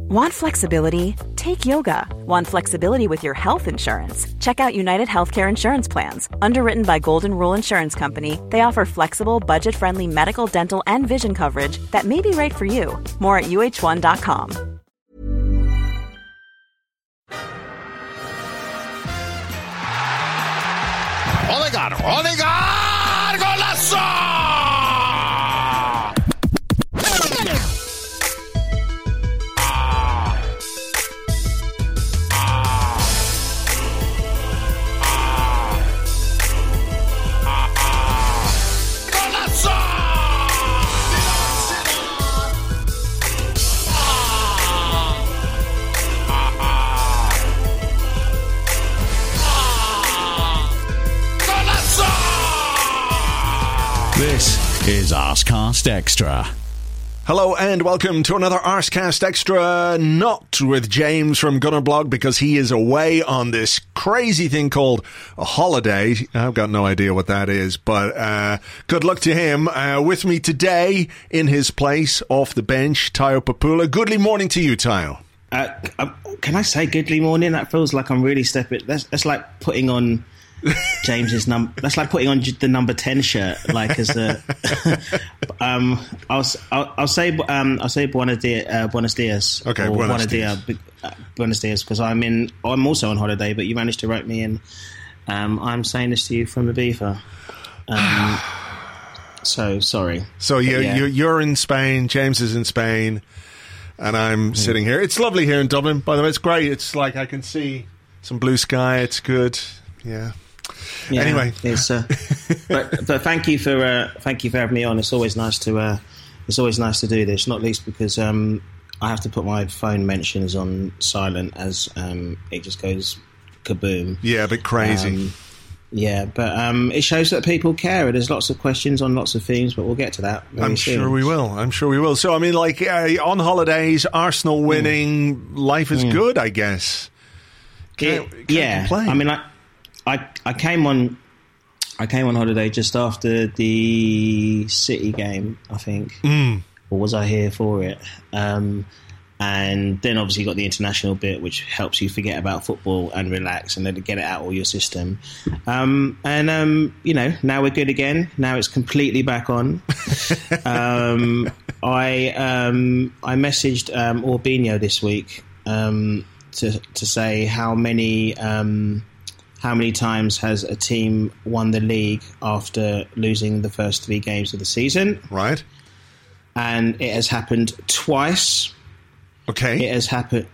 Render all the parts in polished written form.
Want flexibility? Take yoga. Want flexibility with your health insurance? Check out United Healthcare Insurance Plans. Underwritten by Golden Rule Insurance Company, they offer flexible, budget-friendly medical, dental, and vision coverage that may be right for you. More at uh1.com. Odegaard, golazo! This is Arsecast Extra. Hello and welcome to another Arsecast Extra, not with James from Gunnerblog because he is away on this crazy thing called a holiday. I've got no idea what that is, but good luck to him. With me today in his place, off the bench, Tayo Papula. Goodly morning to you, Tayo. Can I say goodly morning? That feels like I'm really stepping. That's like putting on James's number. That's like putting on the number 10 shirt. Like as a, I'll say buenos dias. Okay, buenos dias, because I'm also on holiday. But you managed to rope me in. I'm saying this to you from Ibiza. So sorry. So you're in Spain. James is in Spain, and I'm sitting here. It's lovely here in Dublin. By the way, it's great. It's like I can see some blue sky. It's good. Yeah. Anyway, it's but thank you for having me on. It's always nice to do this, not least because I have to put my phone mentions on silent as it just goes kaboom. Yeah, a bit crazy. But it shows that people care. There's lots of questions on lots of themes, but we'll get to that. I'm sure we will. So I mean, like on holidays, Arsenal winning, life is good, I guess. Can't complain. I mean, I came on holiday just after the City game, I think. Or was I here for it? And then obviously you got the international bit, which helps you forget about football and relax and then get it out of your system. Now we're good again. Now it's completely back on. I messaged Orbinho this week to say how many times has a team won the league after losing the first 3 games of the season? Right. And it has happened twice. Okay. It has happened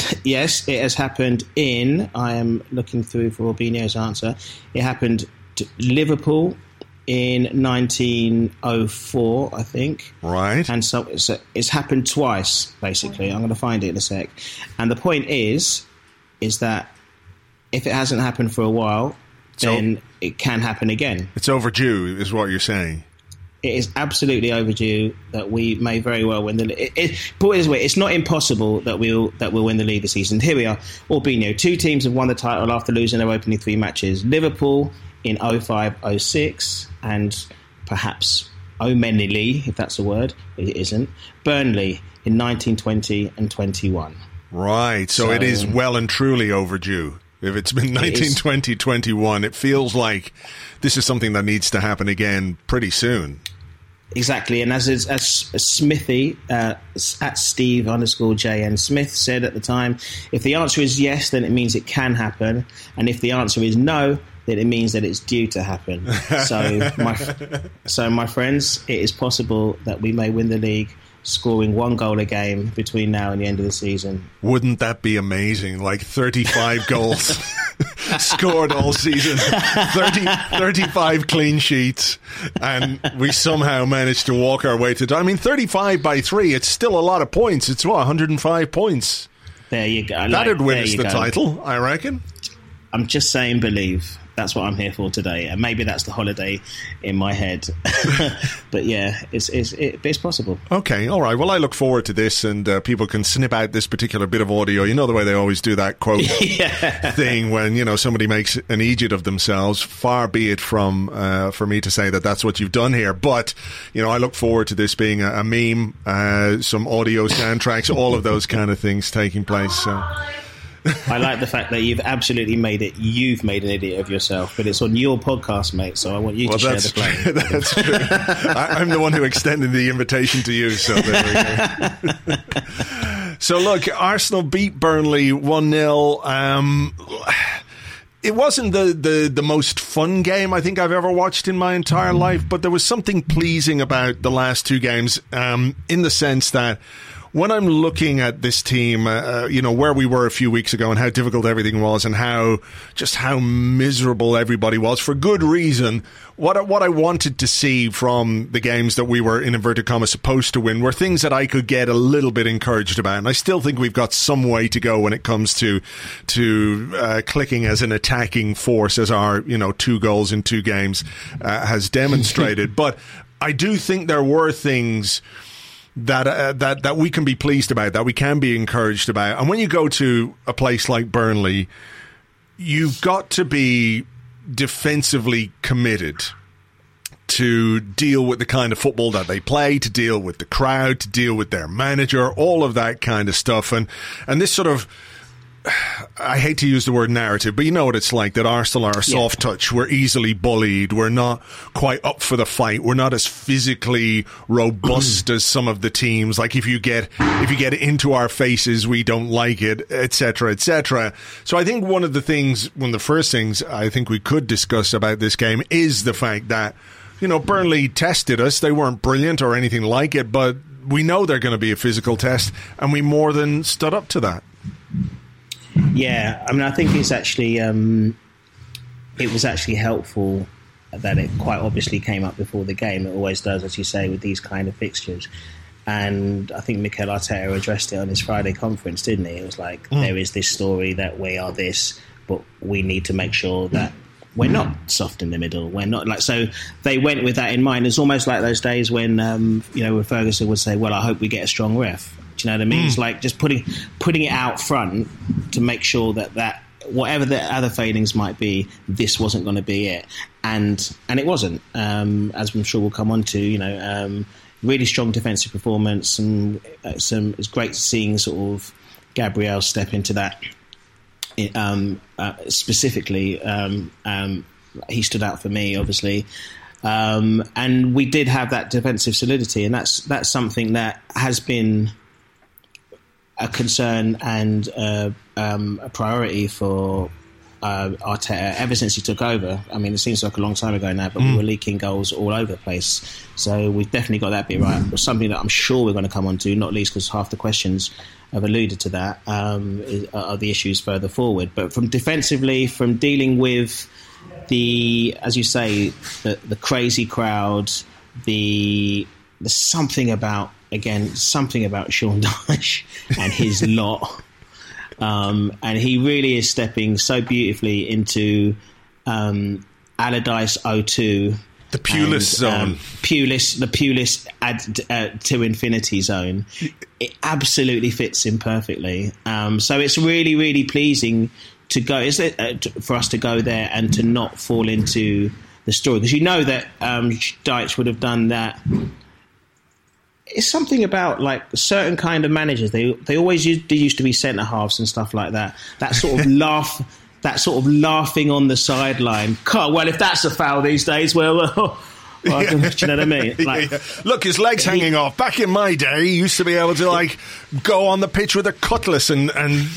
in, I am looking through for Orbinho's answer, it happened to Liverpool in 1904, I think. Right. And so it's happened twice, basically. I'm going to find it in a sec. And the point is that if it hasn't happened for a while, then it can happen again. It's overdue, is what you're saying. It is absolutely overdue that we may very well win the league. Put it this way, it's not impossible that we'll win the league this season. Here we are, Orbinho. 2 teams have won the title after losing their opening 3 matches. Liverpool in 05-06 and perhaps O'Menely, if that's a word. It isn't. Burnley in 1920 and 21. Right, so it is well and truly overdue. If it's been 1920-21, it feels like this is something that needs to happen again pretty soon. Exactly, and as Smithy, at Steve_JN Smith said at the time, if the answer is yes, then it means it can happen, and if the answer is no, then it means that it's due to happen. So my friends, it is possible that we may win the league scoring 1 goal a game between now and the end of the season. Wouldn't that be amazing? Like 35 goals scored all season, 35 clean sheets, and we somehow managed to walk our way to... I mean, 35 by 3, it's still a lot of points. It's 105 points. There you go. That'd win us the title, I reckon. I'm just saying believe. that's what I'm here for today. And maybe that's the holiday in my head. But yeah, it's possible. Okay, all right. Well, I look forward to this, and people can snip out this particular bit of audio. You know the way they always do that quote thing when, you know, somebody makes an idiot of themselves. Far be it from for me to say that that's what you've done here. But, you know, I look forward to this being a meme, some audio soundtracks, all of those kind of things taking place. So. I like the fact that you've absolutely made an idiot of yourself, but it's on your podcast, mate, so I want you to share the blame. That's true. I'm the one who extended the invitation to you, so there we go. So look, Arsenal beat Burnley 1-0. It wasn't the most fun game I think I've ever watched in my entire life, but there was something pleasing about the last two games, in the sense that when I'm looking at this team, you know, where we were a few weeks ago and how difficult everything was and how miserable everybody was, for good reason, what I wanted to see from the games that we were, in inverted commas, supposed to win were things that I could get a little bit encouraged about. And I still think we've got some way to go when it comes to clicking as an attacking force, as our, you know, 2 goals in 2 games has demonstrated. But I do think there were things that we can be pleased about, that we can be encouraged about. And when you go to a place like Burnley, you've got to be defensively committed to deal with the kind of football that they play, to deal with the crowd, to deal with their manager, all of that kind of stuff. And this sort of, I hate to use the word narrative, but you know what it's like, that Arsenal are a soft touch. We're easily bullied. We're not quite up for the fight. We're not as physically robust as some of the teams. Like if you get into our faces, we don't like it, etc., etc. So I think one of the first things I think we could discuss about this game is the fact that, you know, Burnley tested us. They weren't brilliant or anything like it, but we know they're going to be a physical test, and we more than stood up to that. Yeah, I mean, I think it's actually it was actually helpful that it quite obviously came up before the game. It always does, as you say, with these kind of fixtures. And I think Mikel Arteta addressed it on his Friday conference, didn't he? It was like, there is this story that we are this, but we need to make sure that we're not soft in the middle. We're not like, so they went with that in mind. It's almost like those days when when Ferguson would say, "Well, I hope we get a strong ref." Do you know what I mean? It's like just putting it out front to make sure that whatever the other failings might be, this wasn't going to be it, and it wasn't. As I'm sure we'll come on to, really strong defensive performance, and it's great seeing sort of Gabriel step into that. Specifically, he stood out for me, obviously, and we did have that defensive solidity, and that's something that has been a concern and a priority for Arteta ever since he took over. I mean, it seems like a long time ago now, but we were leaking goals all over the place. So we've definitely got that bit right. But something that I'm sure we're going to come on to, not least because half the questions have alluded to that, are the issues further forward. But from defensively, from dealing with as you say, the crazy crowd, there's something about Sean Dyche and his lot. And he really is stepping so beautifully into Allardyce 02. The Pulis zone. The Pulis to infinity zone. It absolutely fits in perfectly. So it's really, really pleasing to go, for us to go there and to not fall into the story. Because you know that Dyche would have done that. It's something about like certain kind of managers. They always used to be centre halves and stuff like that. That sort of laughing on the sideline. Well, if that's a foul these days, well, do you know what I mean? Like, look, his legs hanging off. Back in my day, he used to be able to like go on the pitch with a cutlass and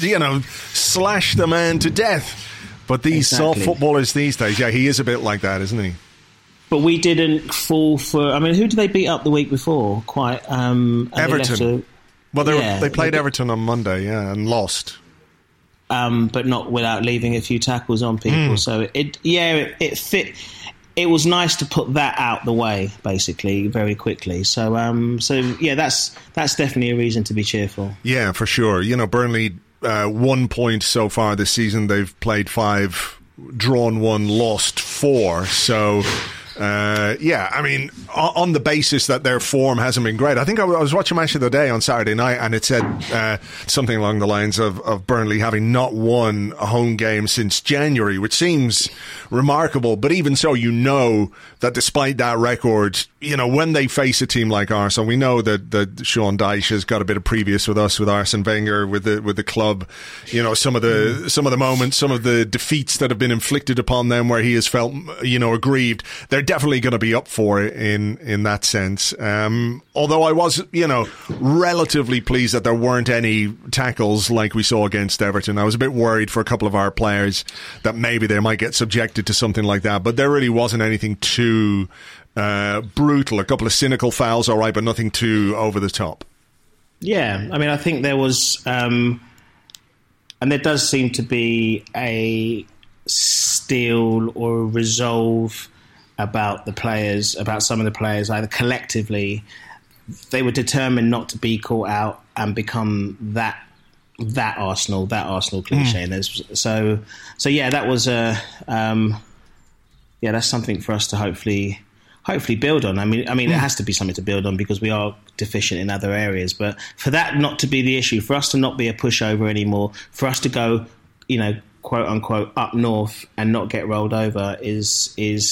slash the man to death. But these soft footballers these days, he is a bit like that, isn't he? But we didn't fall for. I mean, who did they beat up the week before? Everton. They played Everton on Monday, and lost. But not without leaving a few tackles on people. So it fit. It was nice to put that out the way, basically, very quickly. So that's definitely a reason to be cheerful. Yeah, for sure. Burnley 1 point so far this season. They've played 5 drawn 1, lost 4. So, I mean, on the basis that their form hasn't been great. I think I was watching a match the other day on Saturday night, and it said something along the lines of Burnley having not won a home game since January, which seems remarkable. But even so, you know that despite that record, you know, when they face a team like Arsenal, we know that Sean Dyche has got a bit of previous with us, with Arsene Wenger, with the club. You know, some of the moments, some of the defeats that have been inflicted upon them where he has felt, you know, aggrieved. They're definitely going to be up for it in that sense. Although I was, you know, relatively pleased that there weren't any tackles like we saw against Everton. I was a bit worried for a couple of our players that maybe they might get subjected to something like that, but there really wasn't anything too brutal. A couple of cynical fouls, all right, but nothing too over the top. Yeah, I mean, I think there was, and there does seem to be a steel or a resolve about the players, about some of the players, either collectively, they were determined not to be caught out and become that Arsenal cliche. And so yeah, that was that's something for us to hopefully build on. I mean, it has to be something to build on because we are deficient in other areas. But for that not to be the issue, for us to not be a pushover anymore, for us to go, you know, quote unquote up north and not get rolled over is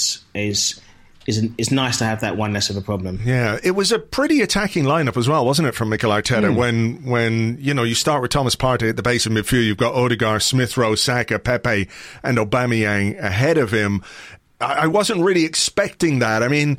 nice to have that one less of a problem. Yeah, it was a pretty attacking lineup as well, wasn't it, from Mikel Arteta? When you know, you start with Thomas Partey at the base of midfield, you've got Odegaard, Smith Rowe, Saka, Pepe and Aubameyang ahead of him. I wasn't really expecting that. I mean,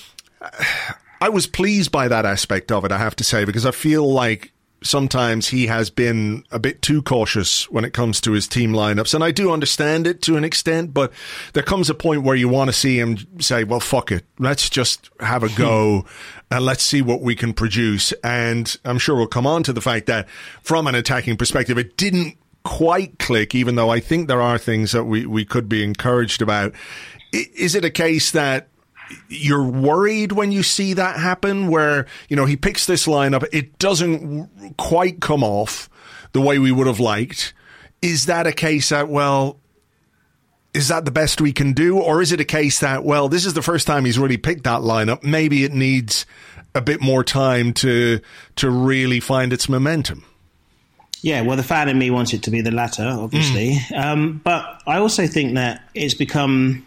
I was pleased by that aspect of it, I have to say, because I feel like sometimes he has been a bit too cautious when it comes to his team lineups. And I do understand it to an extent, but there comes a point where you want to see him say, well, fuck it. Let's just have a go and let's see what we can produce. And I'm sure we'll come on to the fact that from an attacking perspective, it didn't quite click, even though I think there are things that we could be encouraged about. Is it a case that you're worried when you see that happen, where, you know, he picks this lineup, it doesn't quite come off the way we would have liked? Is that a case that, well, is that the best we can do? Or is it a case that, well, this is the first time he's really picked that lineup, maybe it needs a bit more time to really find its momentum? Yeah, well, the fan in me wants it to be the latter, obviously. But I also think that it's become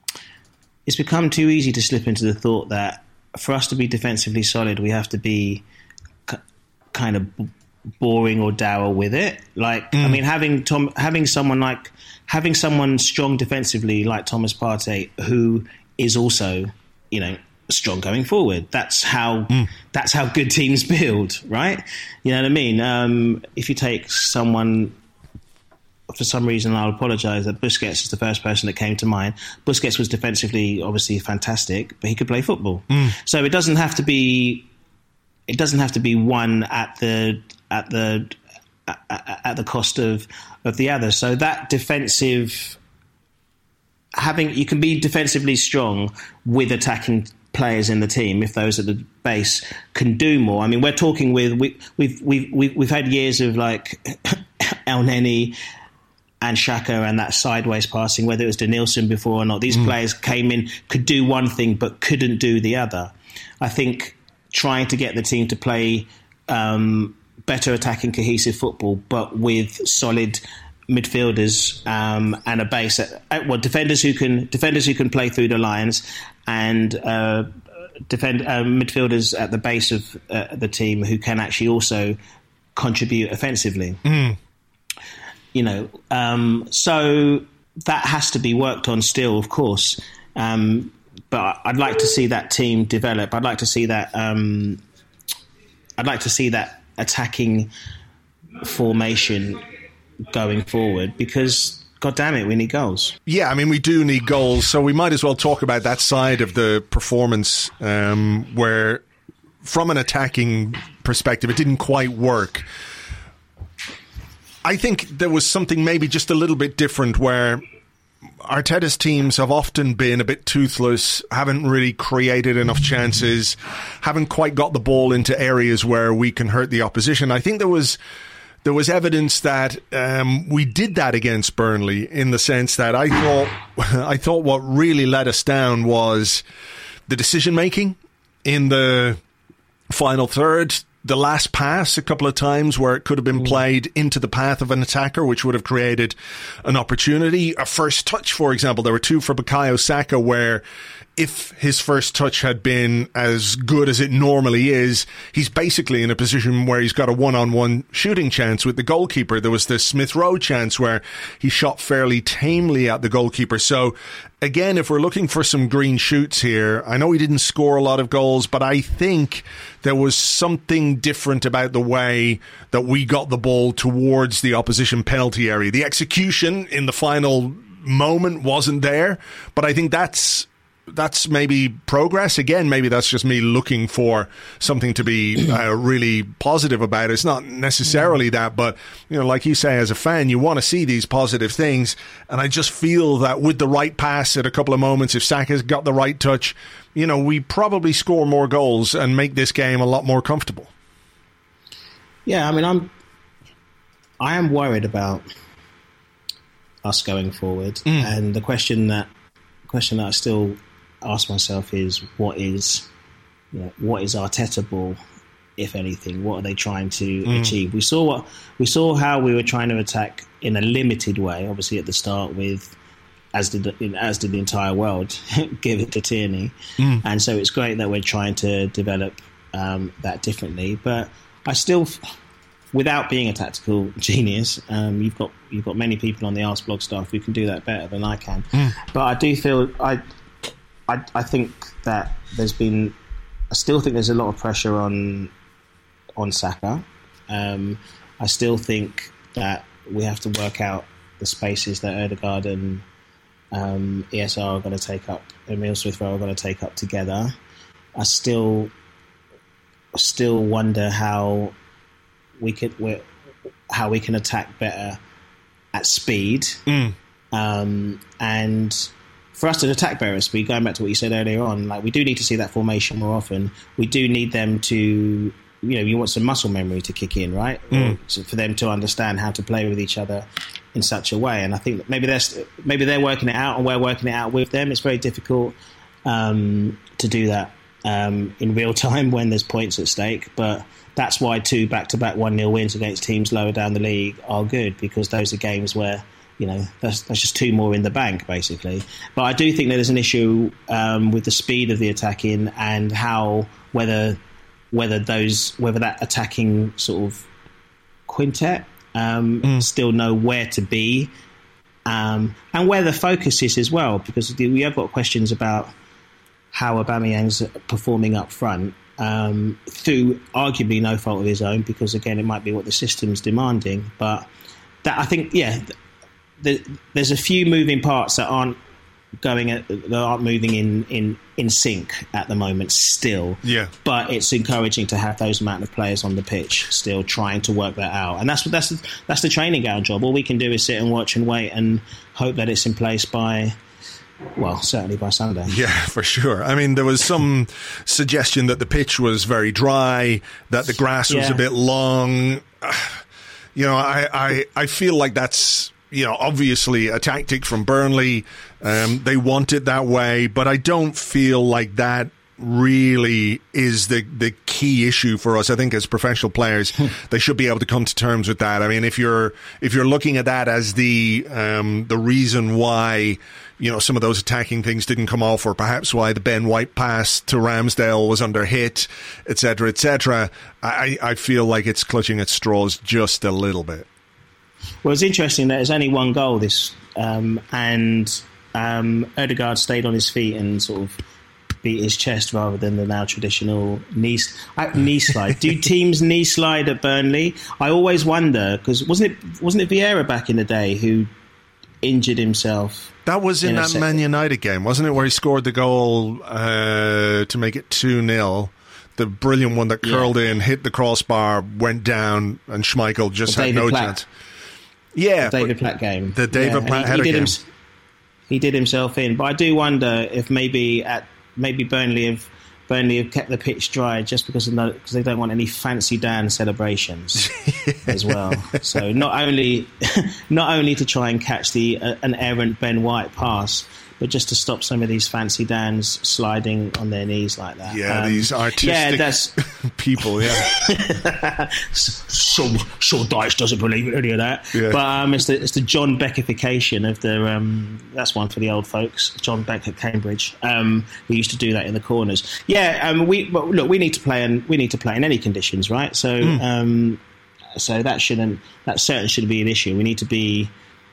too easy to slip into the thought that for us to be defensively solid, we have to be kind of boring or dour with it. Like, I mean, having someone strong defensively like Thomas Partey, who is also, you know, strong going forward. That's how good teams build, right? You know what I mean? If you take someone, for some reason, I'll apologise, that Busquets is the first person that came to mind. Busquets was defensively obviously fantastic, but he could play football. So it doesn't have to be one at the cost of the other. So that defensive, you can be defensively strong with attacking players in the team if those at the base can do more. I mean, we're talking we've had years of like El Neni and Xhaka and that sideways passing, whether it was Denilson before or not. These players came in, could do one thing but couldn't do the other. I think trying to get the team to play better attacking cohesive football, but with solid midfielders and a base, defenders who can play through the lines, and midfielders at the base of the team who can actually also contribute offensively. You know, so that has to be worked on still, of course. But I'd like to see that team develop. I'd like to see that attacking formation going forward, because God damn it, we need goals. Yeah, I mean, we do need goals, so we might as well talk about that side of the performance where, from an attacking perspective, it didn't quite work. I think there was something maybe just a little bit different, where Arteta's teams have often been a bit toothless, haven't really created enough chances, haven't quite got the ball into areas where we can hurt the opposition. I think there was there was evidence that we did that against Burnley, in the sense that I thought what really let us down was the decision making in the final third. The last pass a couple of times where it could have been played into the path of an attacker, which would have created an opportunity. A first touch, for example, there were two for Bukayo Saka where, if his first touch had been as good as it normally is, he's basically in a position where he's got a one-on-one shooting chance with the goalkeeper. There was the Smith Rowe chance where he shot fairly tamely at the goalkeeper. So, again, if we're looking for some green shoots here, I know he didn't score a lot of goals, but I think there was something different about the way that we got the ball towards the opposition penalty area. The execution in the final moment wasn't there, but I think that's maybe progress. Again, maybe that's just me looking for something to be really positive about. It's not necessarily that, but, you know, like you say, as a fan, you want to see these positive things. And I just feel that with the right pass at a couple of moments, if Saka's got the right touch, you know, we probably score more goals and make this game a lot more comfortable. Yeah, I mean, I am worried about us going forward. And the question that I still ask myself is, what is Arteta ball, if anything? What are they trying to achieve? We saw how we were trying to attack in a limited way, obviously at the start, with as did the entire world, give it to Tierney, and so it's great that we're trying to develop that differently. But I still, without being a tactical genius, you've got many people on the Arseblog staff who can do that better than I can. But I do feel I think that I still think there's a lot of pressure on Saka. I still think that we have to work out the spaces that Ødegaard and ESR are going to take up, Emile Smith-Rowe are going to take up together. I still wonder how we can attack better at speed, and for us to attack better at speed, going back to what you said earlier on, like, we do need to see that formation more often. We do need them to, you know, you want some muscle memory to kick in, right? So for them to understand how to play with each other in such a way. And I think that maybe they're working it out and we're working it out with them. It's very difficult to do that in real time when there's points at stake. But that's why 2 back-to-back 1-0 wins against teams lower down the league are good, because those are games where, you know, that's just 2 more in the bank, basically. But I do think that there's an issue with the speed of the attacking and how whether that attacking sort of quintet still know where to be and where the focus is as well, because we have got questions about how Aubameyang's performing up front through arguably no fault of his own, because again, it might be what the system's demanding. But that, I think, there's a few moving parts that aren't moving in sync at the moment still. Yeah. But it's encouraging to have those amount of players on the pitch still trying to work that out. And that's the training ground job. All we can do is sit and watch and wait and hope that it's in place certainly by Sunday. Yeah, for sure. I mean, there was some suggestion that the pitch was very dry, that the grass was a bit long. You know, I feel like that's, you know, obviously a tactic from Burnley. They want it that way, but I don't feel like that really is the key issue for us. I think as professional players, they should be able to come to terms with that. I mean, if you're looking at that as the reason why, you know, some of those attacking things didn't come off, or perhaps why the Ben White pass to Ramsdale was under hit, etc., etc., I feel like it's clutching at straws just a little bit. Well, it's interesting that there's only one goal and Ødegaard stayed on his feet and sort of beat his chest rather than the now traditional knee slide. Do teams knee slide at Burnley? I always wonder, because wasn't it Vieira back in the day who injured himself? That was in that Man United game, wasn't it, where he scored the goal to make it 2-0? The brilliant one that curled in, hit the crossbar, went down, and Schmeichel just had no chance. Yeah, the David Platt game. The David Platt header game. He did himself in, but I do wonder if maybe Burnley have Burnley have kept the pitch dry just because they don't want any fancy Dan celebrations as well. So not only to try and catch an errant Ben White pass, but just to stop some of these fancy Dans sliding on their knees like that. Yeah, these artistic people, yeah. So Dyche doesn't believe any of that. Yeah. But it's the John Beckification of the... that's one for the old folks. John Beck at Cambridge. We used to do that in the corners. Yeah, we need to play in any conditions, right? So so that certainly shouldn't be an issue. We need to be...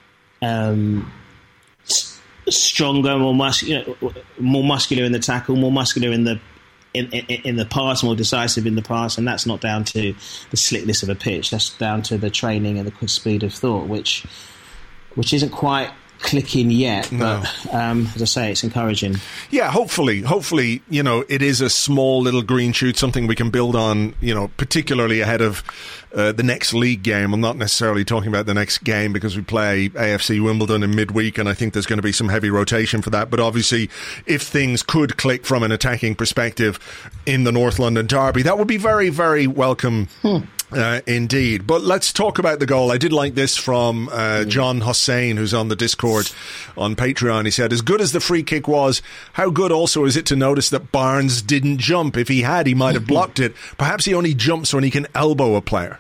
stronger, more muscular in the tackle, more muscular in the pass, more decisive in the pass, and that's not down to the slickness of a pitch. That's down to the training and the quick speed of thought, which isn't quite clicking yet. No. But as I say, it's encouraging. Yeah, hopefully, it is a small little green shoot, something we can build on, particularly ahead of the next league game. I'm not necessarily talking about the next game because we play AFC Wimbledon in midweek, and I think there's going to be some heavy rotation for that. But obviously, if things could click from an attacking perspective in the North London derby, that would be very, very welcome. Indeed. But let's talk about the goal. I did like this from John Hossain, who's on the Discord on Patreon. He said, as good as the free kick was, how good also is it to notice that Barnes didn't jump? If he had, he might have blocked it. Perhaps he only jumps when he can elbow a player.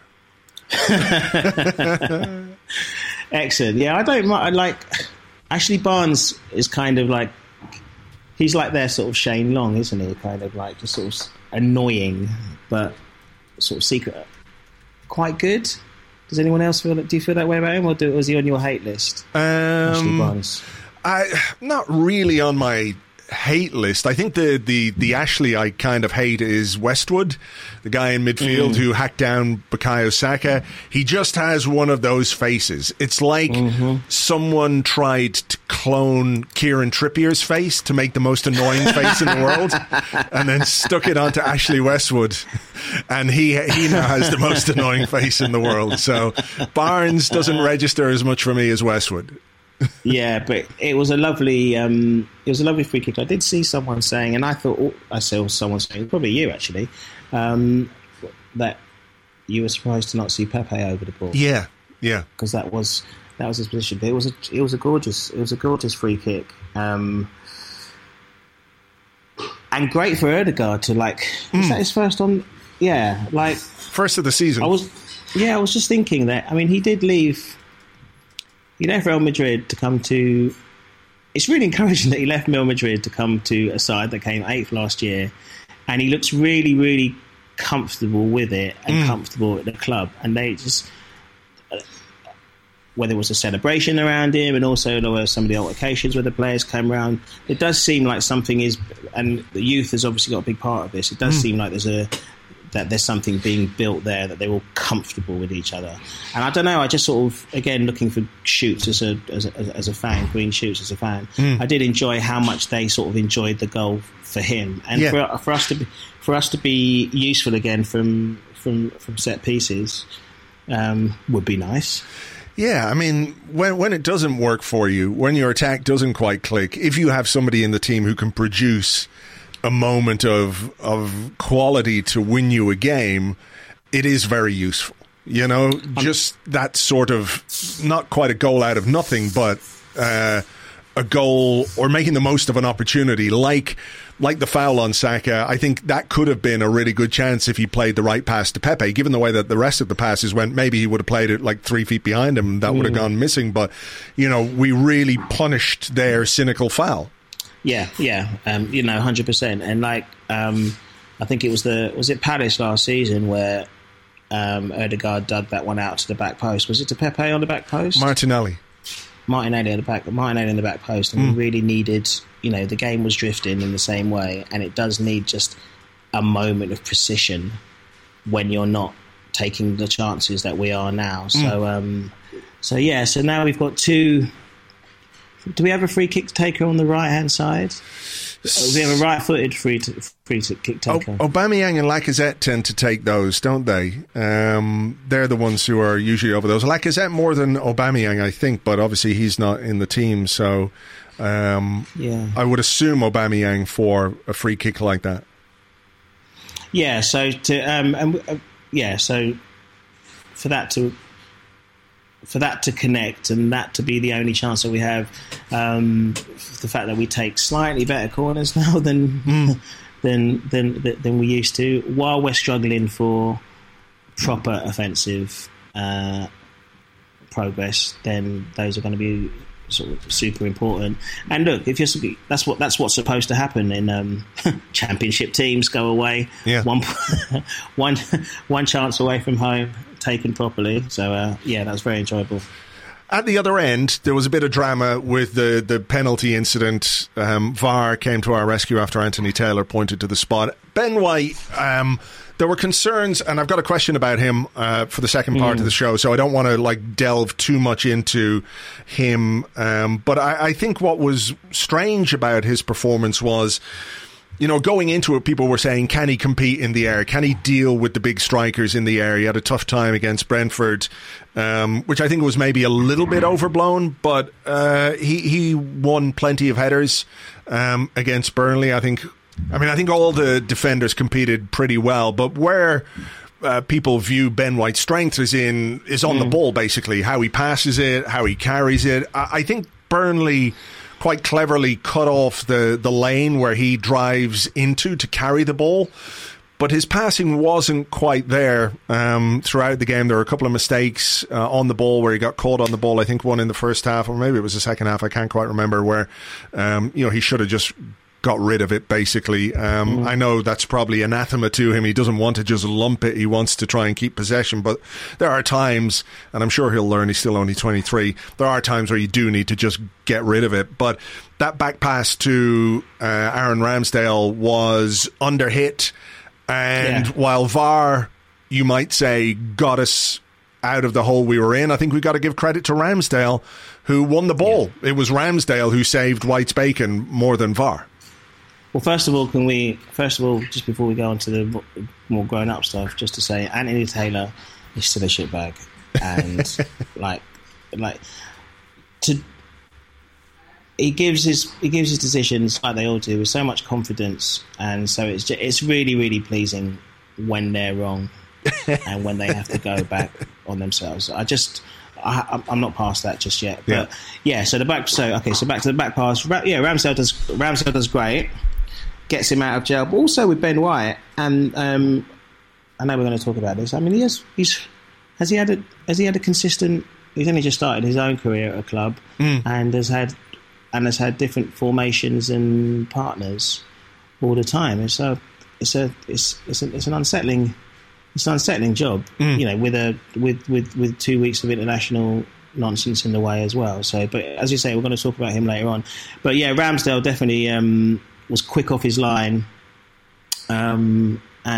Excellent. Yeah, I don't mind. Ashley Barnes is kind of like, he's like their sort of Shane Long, isn't he? Kind of like just sort of annoying, but sort of secret. Quite good. Does anyone else do you feel that way about him, or was he on your hate list? Ashley Barnes. Not really on my hate list. I think the Ashley I kind of hate is Westwood, the guy in midfield who hacked down Bukayo Saka. He just has one of those faces. It's like someone tried to clone Kieran Trippier's face to make the most annoying face in the world, and then stuck it onto Ashley Westwood, and he now has the most annoying face in the world. So Barnes doesn't register as much for me as Westwood. Yeah, but it was a lovely free kick. I did see someone saying, and I saw someone saying, probably you actually, that you were surprised to not see Pepe over the ball. Yeah, because that was his position. But it was a gorgeous free kick, and great for Ødegaard to is that his first on? Yeah, first of the season. I was just thinking that. I mean, he did leave. He left Real Madrid to come to... It's really encouraging that he left Real Madrid to come to a side that came 8th last year, and he looks really, really comfortable with it and comfortable at the club. And they just... whether it was a celebration around him, and also there were some of the altercations where the players came around, it does seem like something is... And the youth has obviously got a big part of this. It does seem like there's something being built there, that they're all comfortable with each other. And I don't know, I just sort of, again, looking for shoots as a fan, green shoots as a fan, I did enjoy how much they sort of enjoyed the goal for him. And for us to be useful again from set pieces would be nice. Yeah, I mean, when it doesn't work for you, when your attack doesn't quite click, if you have somebody in the team who can produce a moment of quality to win you a game, it is very useful. Just that sort of, not quite a goal out of nothing, but a goal, or making the most of an opportunity, like the foul on Saka. I think that could have been a really good chance if he played the right pass to Pepe. Given the way that the rest of the passes went, maybe he would have played it 3 feet behind him, that would have gone missing. But, we really punished their cynical foul. Yeah, 100%. And I think it was it Palace last season where Ødegaard dug that one out to the back post. Was it to Pepe on the back post? Martinelli in the back post, and we really needed, the game was drifting in the same way, and it does need just a moment of precision when you're not taking the chances that we are now. So now we've got two. Do we have a free kick taker on the right-hand side? We have a right-footed free kick taker. Aubameyang and Lacazette tend to take those, don't they? They're the ones who are usually over those. Lacazette more than Aubameyang, I think, but obviously he's not in the team, so I would assume Aubameyang for a free kick like that. Yeah, so so for that to connect and that to be the only chance that we have, the fact that we take slightly better corners now than we used to, while we're struggling for proper offensive progress, then those are going to be sort of super important. And look, if you're that's what's supposed to happen in championship teams. Go away, one chance away from home, taken properly. So that was very enjoyable. At the other end, there was a bit of drama with the penalty incident. VAR came to our rescue after Anthony Taylor pointed to the spot. Ben White, there were concerns, and I've got a question about him for the second part of the show, so I don't want to delve too much into him. But I think what was strange about his performance was, going into it, people were saying, can he compete in the air? Can he deal with the big strikers in the air? He had a tough time against Brentford, which I think was maybe a little bit overblown, but he won plenty of headers against Burnley. I think all the defenders competed pretty well, but where people view Ben White's strength is on the ball, basically, how he passes it, how he carries it. I think Burnley quite cleverly cut off the lane where he drives into to carry the ball, but his passing wasn't quite there throughout the game. There were a couple of mistakes on the ball where he got caught on the ball. I think one in the first half, or maybe it was the second half, I can't quite remember, where he should have just got rid of it, basically. I know that's probably anathema to him. He doesn't want to just lump it. He wants to try and keep possession. But there are times, and I'm sure he'll learn, he's still only 23, there are times where you do need to just get rid of it. But that back pass to Aaron Ramsdale was under hit. And while VAR, you might say, got us out of the hole we were in, I think we've got to give credit to Ramsdale, who won the ball. It was Ramsdale who saved White's bacon more than VAR. Well, first of all, just before we go on to the more grown-up stuff, just to say Anthony Taylor is still a shitbag, and he gives his decisions, like they all do, with so much confidence, and so it's really, really pleasing when they're wrong and when they have to go back on themselves. I'm not past that just yet, but So back to the back pass. Ramsdale does great. Gets him out of jail, but also with Ben White, and I know we're going to talk about this. I mean, has he had a consistent? He's only just started his own career at a club, and has had different formations and partners all the time. And so it's an unsettling job, with 2 weeks of international nonsense in the way as well. So, but as you say, we're going to talk about him later on. But yeah, Ramsdale definitely was quick off his line, and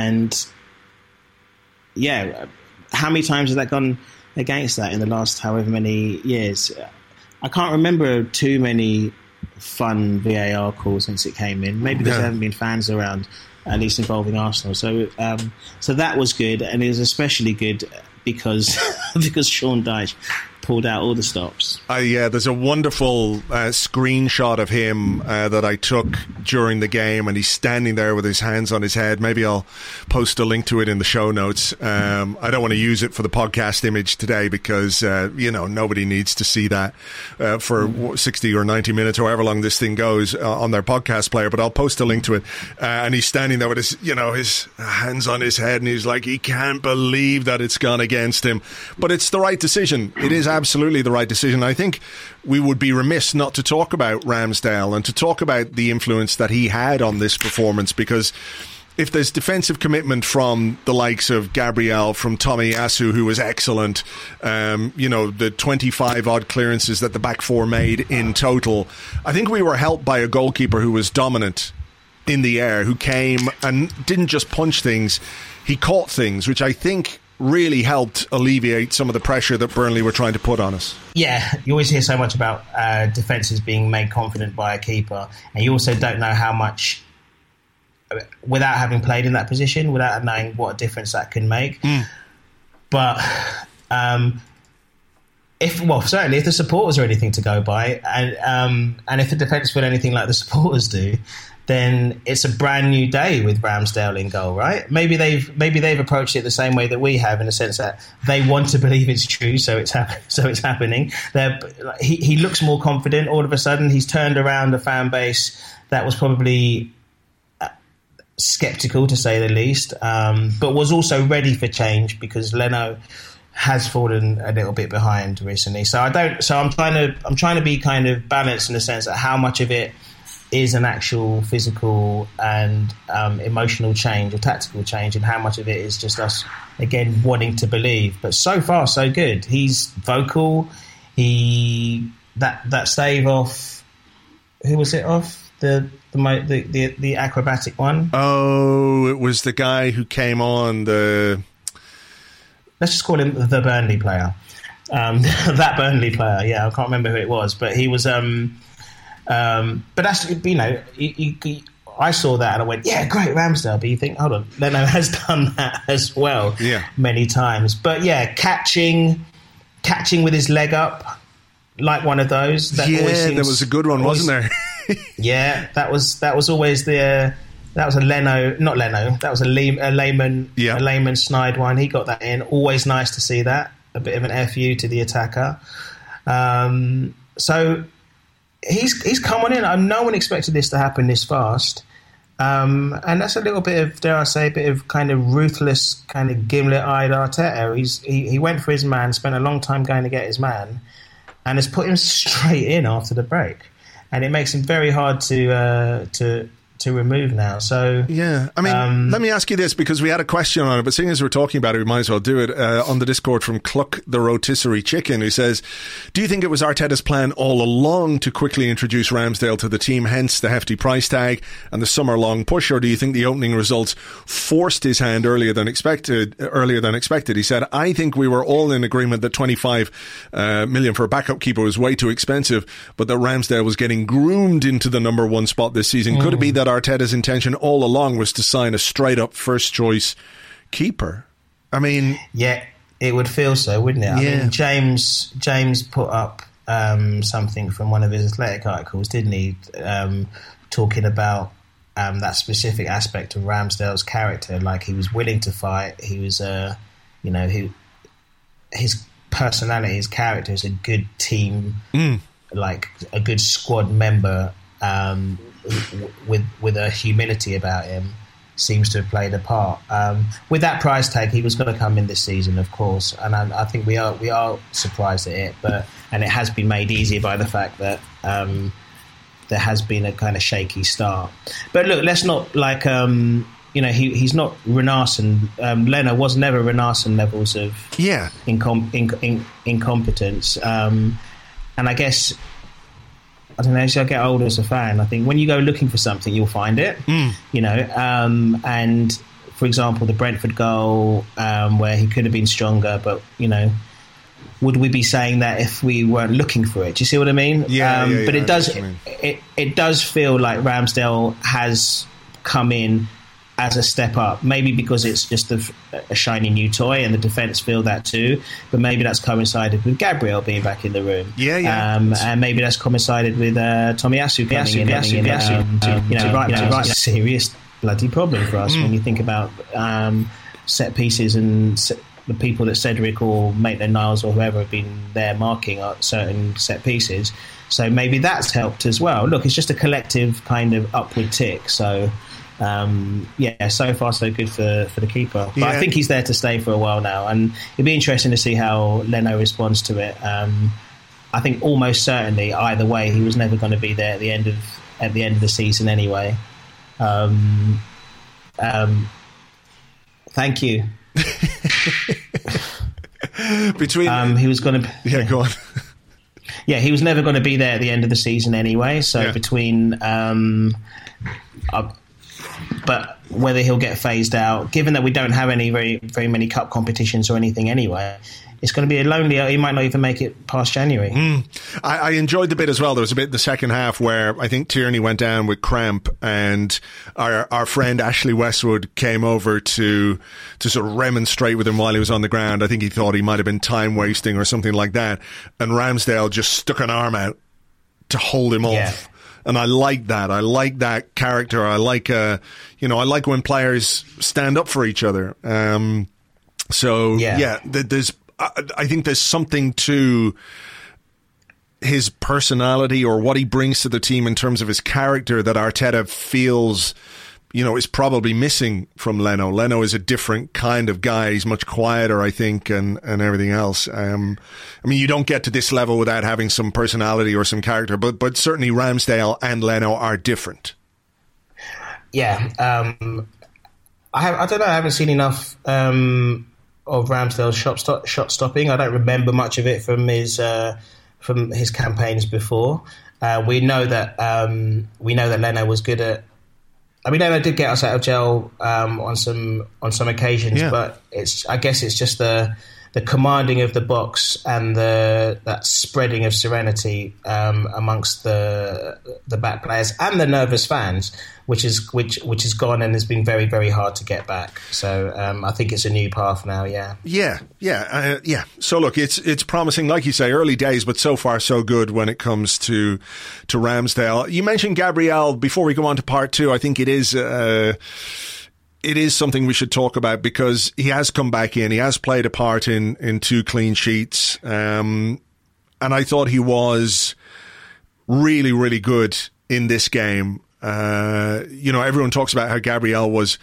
how many times has that gone against that in the last however many years? I can't remember too many fun VAR calls since it came in. Maybe because there haven't been fans around, at least involving Arsenal. So that was good, and it was especially good because Sean Dyche pulled out all the stops. There's a wonderful screenshot of him that I took during the game, and he's standing there with his hands on his head. Maybe I'll post a link to it in the show notes. I don't want to use it for the podcast image today because nobody needs to see that for 60 or 90 minutes or however long this thing goes on their podcast player, but I'll post a link to it. And he's standing there with his hands on his head, and he's like, he can't believe that it's gone against him. But it's the right decision. It is absolutely the right decision. I think we would be remiss not to talk about Ramsdale and to talk about the influence that he had on this performance, because if there's defensive commitment from the likes of Gabriel, from Tomiyasu, who was excellent, the 25 odd clearances that the back four made in total, I think we were helped by a goalkeeper who was dominant in the air, who came and didn't just punch things, he caught things, which I think really helped alleviate some of the pressure that Burnley were trying to put on us. Yeah, you always hear so much about defences being made confident by a keeper, and you also don't know how much, without having played in that position, without knowing what a difference that can make. But certainly if the supporters are anything to go by, and if the defence feel anything like the supporters do, then it's a brand new day with Ramsdale in goal, right? Maybe they've approached it the same way that we have, in the sense that they want to believe it's true, so it's happening. He looks more confident all of a sudden. He's turned around a fan base that was probably sceptical, to say the least, but was also ready for change, because Leno has fallen a little bit behind recently. So I'm trying to be kind of balanced in the sense that how much of it is an actual physical and emotional change or tactical change, and how much of it is just us again wanting to believe. But so far so good. He's vocal. That save off, who was it off? The acrobatic one. Oh, it was the guy who came on the. Let's just call him the Burnley player. That Burnley player, yeah, I can't remember who it was, but he was. But that's, I saw that and I went, yeah, great, Ramsdale. But you think, hold on, Leno has done that as well, many times. But yeah, catching with his leg up, like one of those. That there was a good one, wasn't there? Yeah, that was always that was a Leno, not Leno. That was a Lehman snide one. He got that in. Always nice to see that. A bit of an FU to the attacker. So he's come on in. No one expected this to happen this fast. And that's a little bit of, dare I say, a bit of kind of ruthless, kind of gimlet-eyed Arteta. He went for his man, spent a long time going to get his man, and has put him straight in after the break. And it makes him very hard to remove now. So yeah, I mean, let me ask you this, because we had a question on it, but seeing as we're talking about it, we might as well do it on the Discord from Cluck the Rotisserie Chicken, who says, do you think it was Arteta's plan all along to quickly introduce Ramsdale to the team, hence the hefty price tag and the summer-long push, or do you think the opening results forced his hand earlier than expected? He said, I think we were all in agreement that 25 million for a backup keeper was way too expensive, but that Ramsdale was getting groomed into the number one spot this season. Could it be that Arteta's intention all along was to sign a straight-up first-choice keeper? I mean, yeah, it would feel so, wouldn't it? Yeah. I mean, James put up something from one of his Athletic articles, didn't he? Talking about that specific aspect of Ramsdale's character, like he was willing to fight. He was, his personality, his character is a good team, like a good squad member. With a humility about him, seems to have played a part. With that price tag, he was going to come in this season, of course, and I think we are surprised at it. And it has been made easier by the fact that there has been a kind of shaky start. But look, let's not he's not Renarson. Leno was never Renarson levels of incompetence, and I guess. I don't know, as I get older as a fan, I think when you go looking for something, you'll find it, and for example, the Brentford goal, where he could have been stronger, but, would we be saying that if we weren't looking for it? Do you see what I mean? But it does feel like Ramsdale has come in as a step up, maybe because it's just a shiny new toy and the defence feel that too, but maybe that's coincided with Gabriel being back in the room. And maybe that's coincided with Tomiyasu coming in. Serious bloody problem for us when you think about set pieces and the people that Cedric or Maitland-Niles or whoever have been there marking certain set pieces. So maybe that's helped as well. Look, it's just a collective kind of upward tick. So so far so good for the keeper. But I think he's there to stay for a while now, and it'd be interesting to see how Leno responds to it. I think almost certainly either way he was never going to be there at the end of the season anyway. Thank you. He was going to go on. Yeah, he was never going to be there at the end of the season anyway. So between but whether he'll get phased out, given that we don't have any very, very many cup competitions or anything anyway, it's going to be a lonely. He might not even make it past January. I enjoyed the bit as well. There was a bit in the second half where I think Tierney went down with cramp, and our friend Ashley Westwood came over to sort of remonstrate with him while he was on the ground. I think he thought he might have been time wasting or something like that, and Ramsdale just stuck an arm out to hold him off. And I like that. I like that character. I like, I like when players stand up for each other. There's, I think there's something to his personality or what he brings to the team in terms of his character that Arteta feels, is probably missing from Leno. Leno is a different kind of guy. He's much quieter, I think, and everything else. You don't get to this level without having some personality or some character, but certainly Ramsdale and Leno are different. Yeah. I don't know. I haven't seen enough of Ramsdale's shot stopping. I don't remember much of it from his campaigns before. We know that Leno was good at. I mean, Leno did get us out of jail on some occasions, but I guess it's just the commanding of the box and that spreading of serenity amongst the back players and the nervous fans, which is gone and has been very, very hard to get back. So I think it's a new path now. Yeah. So look, it's promising, like you say, early days, but so far so good when it comes to Ramsdale. You mentioned Gabriel before we go on to part two. I think it is something we should talk about because he has come back in. He has played a part in 2 clean sheets. And I thought he was really, really good in this game. Everyone talks about how Gabriel was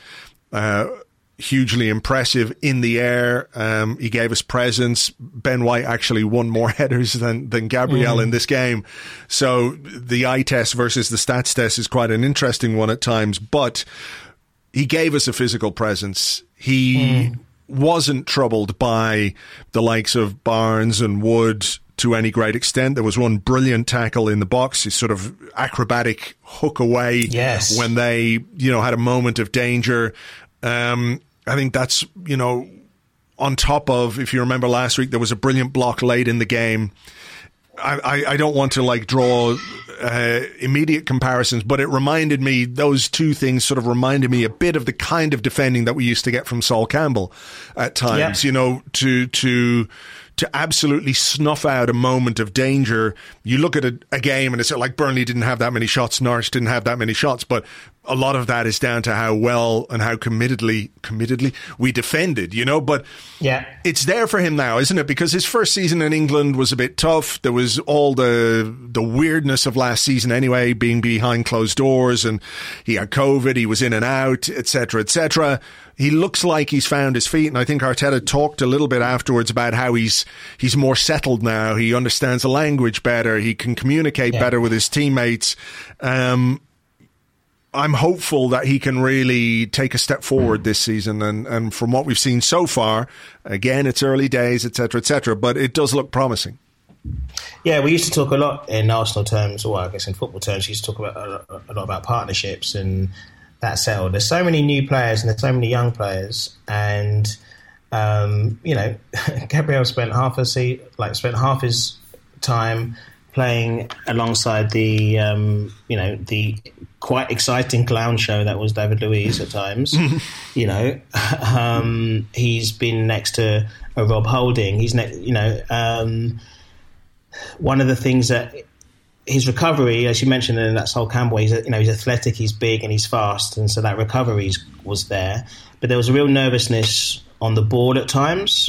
hugely impressive in the air. He gave us presence. Ben White actually won more headers than Gabriel in this game. So the eye test versus the stats test is quite an interesting one at times, but he gave us a physical presence. He wasn't troubled by the likes of Barnes and Wood to any great extent. There was one brilliant tackle in the box, his sort of acrobatic hook away when they, had a moment of danger. I think that's, on top of, if you remember last week, there was a brilliant block late in the game. I don't want to draw immediate comparisons, but it reminded me, those two things sort of reminded me a bit of the kind of defending that we used to get from Sol Campbell at times, to absolutely snuff out a moment of danger. You look at a game and it's like Burnley didn't have that many shots, Norwich didn't have that many shots, but a lot of that is down to how well and how committedly we defended, but it's there for him now, isn't it? Because his first season in England was a bit tough. There was all the weirdness of last season anyway, being behind closed doors, and he had COVID, he was in and out, etc., etc. He looks like he's found his feet, and I think Arteta talked a little bit afterwards about how he's more settled now. He understands the language better. He can communicate better with his teammates. I'm hopeful that he can really take a step forward this season, and from what we've seen so far, again, it's early days, etc., but it does look promising. Yeah, we used to talk a lot in Arsenal terms, or I guess in football terms, we used to talk about a lot about partnerships, and that's settled. There's so many new players and there's so many young players, and Gabriel spent half his time playing alongside the quite exciting clown show that was David Luiz at times. He's been next to a Rob Holding. He's one of the things that his recovery, as you mentioned in that Sol Campbell, he's athletic, he's big, and he's fast, and so that recovery was there. But there was a real nervousness on the board at times.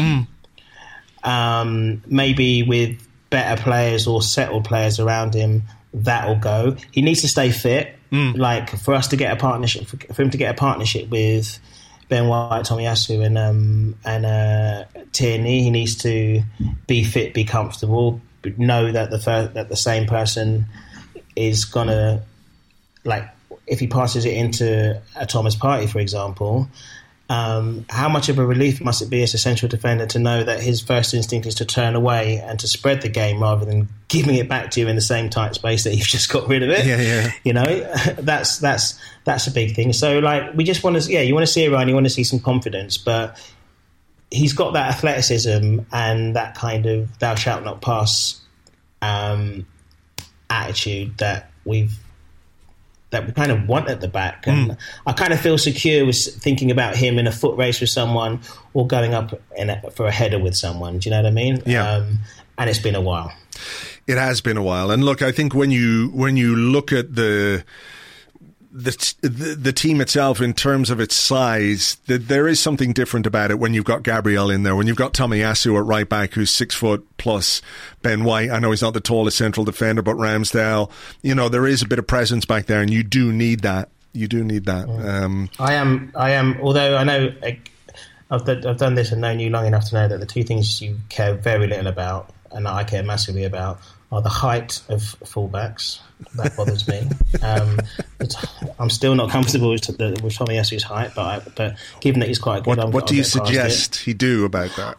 Maybe with better players or settled players around him, that'll go. He needs to stay fit. For us to get a partnership, for him to get a partnership with Ben White, Tomiyasu, and Tierney, he needs to be fit, be comfortable, know that the same person is gonna, if he passes it into a Thomas Partey, for example. How much of a relief must it be as a central defender to know that his first instinct is to turn away and to spread the game rather than giving it back to you in the same tight space that you've just got rid of it? That's a big thing. So we just want to, you want to see it right, you want to see some confidence, but he's got that athleticism and that kind of thou shalt not pass attitude that we kind of want at the back. And I kind of feel secure with thinking about him in a foot race with someone or going up for a header with someone. Do you know what I mean? Yeah. And it's been a while. It has been a while. And look, I think when you look at the team itself in terms of its size, there is something different about it when you've got Gabriel in there, when you've got Tomiyasu at right back, who's 6 foot plus Ben White. I know he's not the tallest central defender, but Ramsdale, there is a bit of presence back there, and you do need that. You do need that. I am. Although I know I've done this and known you long enough to know that the two things you care very little about, and that I care massively about, are the height of fullbacks. That bothers me. I'm still not comfortable with Tomiyasu's height, but given that he's quite good, what do you suggest he do about that?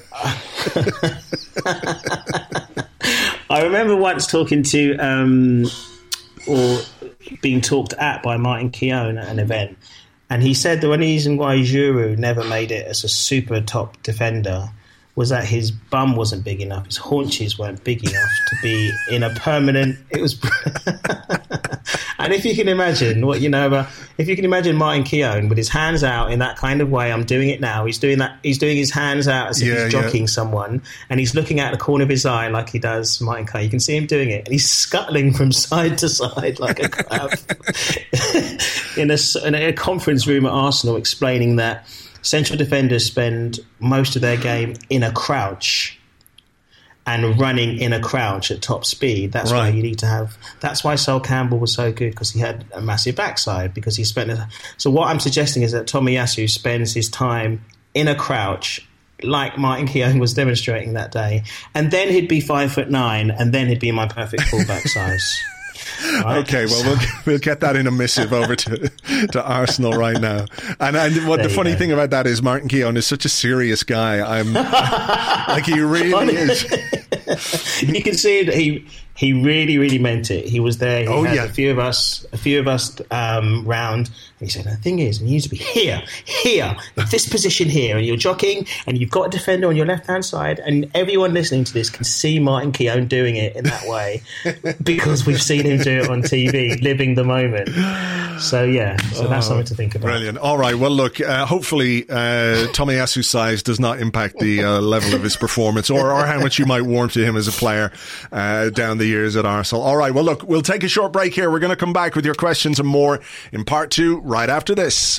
I remember once talking to or being talked at by Martin Keown at an event, and he said the reason why Giroud never made it as a super top defender was that his bum wasn't big enough, his haunches weren't big enough to be in a permanent. It was, and if you can imagine if you can imagine Martin Keown with his hands out in that kind of way, I'm doing it now. He's doing that. He's doing his hands out as if he's jockeying someone, and he's looking out the corner of his eye like he does Martin Keown. You can see him doing it, and he's scuttling from side to side like a crab in a conference room at Arsenal, explaining that central defenders spend most of their game in a crouch and running in a crouch at top speed. That's why you need to have. That's why Sol Campbell was so good, because he had a massive backside. Because he spent. So what I'm suggesting is that Tomiyasu spends his time in a crouch, like Martin Keown was demonstrating that day, and then he'd be 5'9", and then he'd be my perfect fullback size. Right. Okay, well, we'll get that in a missive over to Arsenal right now. And what the funny thing about that is Martin Keown is such a serious guy. I'm like, he really is. You can see that he really, really meant it. He was there. He had a few of us round, and he said, the thing is, you need to be here, in this position here, and you're jockeying, and you've got a defender on your left-hand side, and everyone listening to this can see Martin Keown doing it in that way, because we've seen him do it on TV, living the moment. So that's something to think about. Brilliant. All right, well, look, hopefully Tomiyasu's size does not impact the level of his performance, or how much you might warm to him as a player down the years at Arsenal. All right, well, look, we'll take a short break here. We're going to come back with your questions and more in part 2 right after this.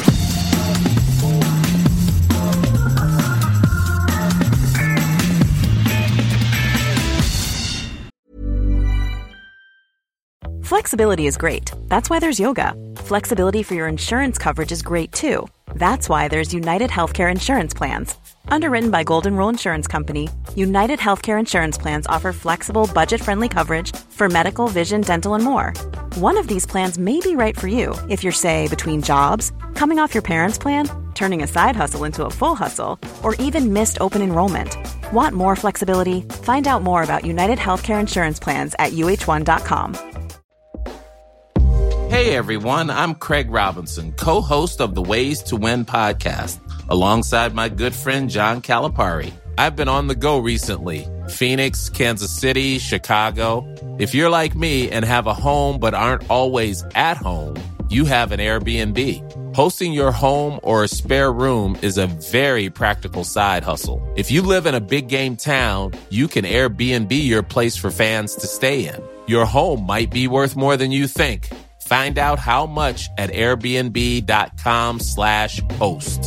Flexibility is great. That's why there's yoga. Flexibility for your insurance coverage is great too. That's why there's United Healthcare Insurance Plans. Underwritten by Golden Rule Insurance Company, United Healthcare Insurance Plans offer flexible, budget-friendly coverage for medical, vision, dental, and more. One of these plans may be right for you if you're, say, between jobs, coming off your parents' plan, turning a side hustle into a full hustle, or even missed open enrollment. Want more flexibility? Find out more about United Healthcare Insurance Plans at uh1.com. Hey everyone, I'm Craig Robinson, co-host of the Ways to Win podcast, alongside my good friend John Calipari. I've been on the go recently. Phoenix, Kansas City, Chicago. If you're like me and have a home but aren't always at home, you have an Airbnb. Hosting your home or a spare room is a very practical side hustle. If you live in a big game town, you can Airbnb your place for fans to stay in. Your home might be worth more than you think. Find out how much at airbnb.com/host.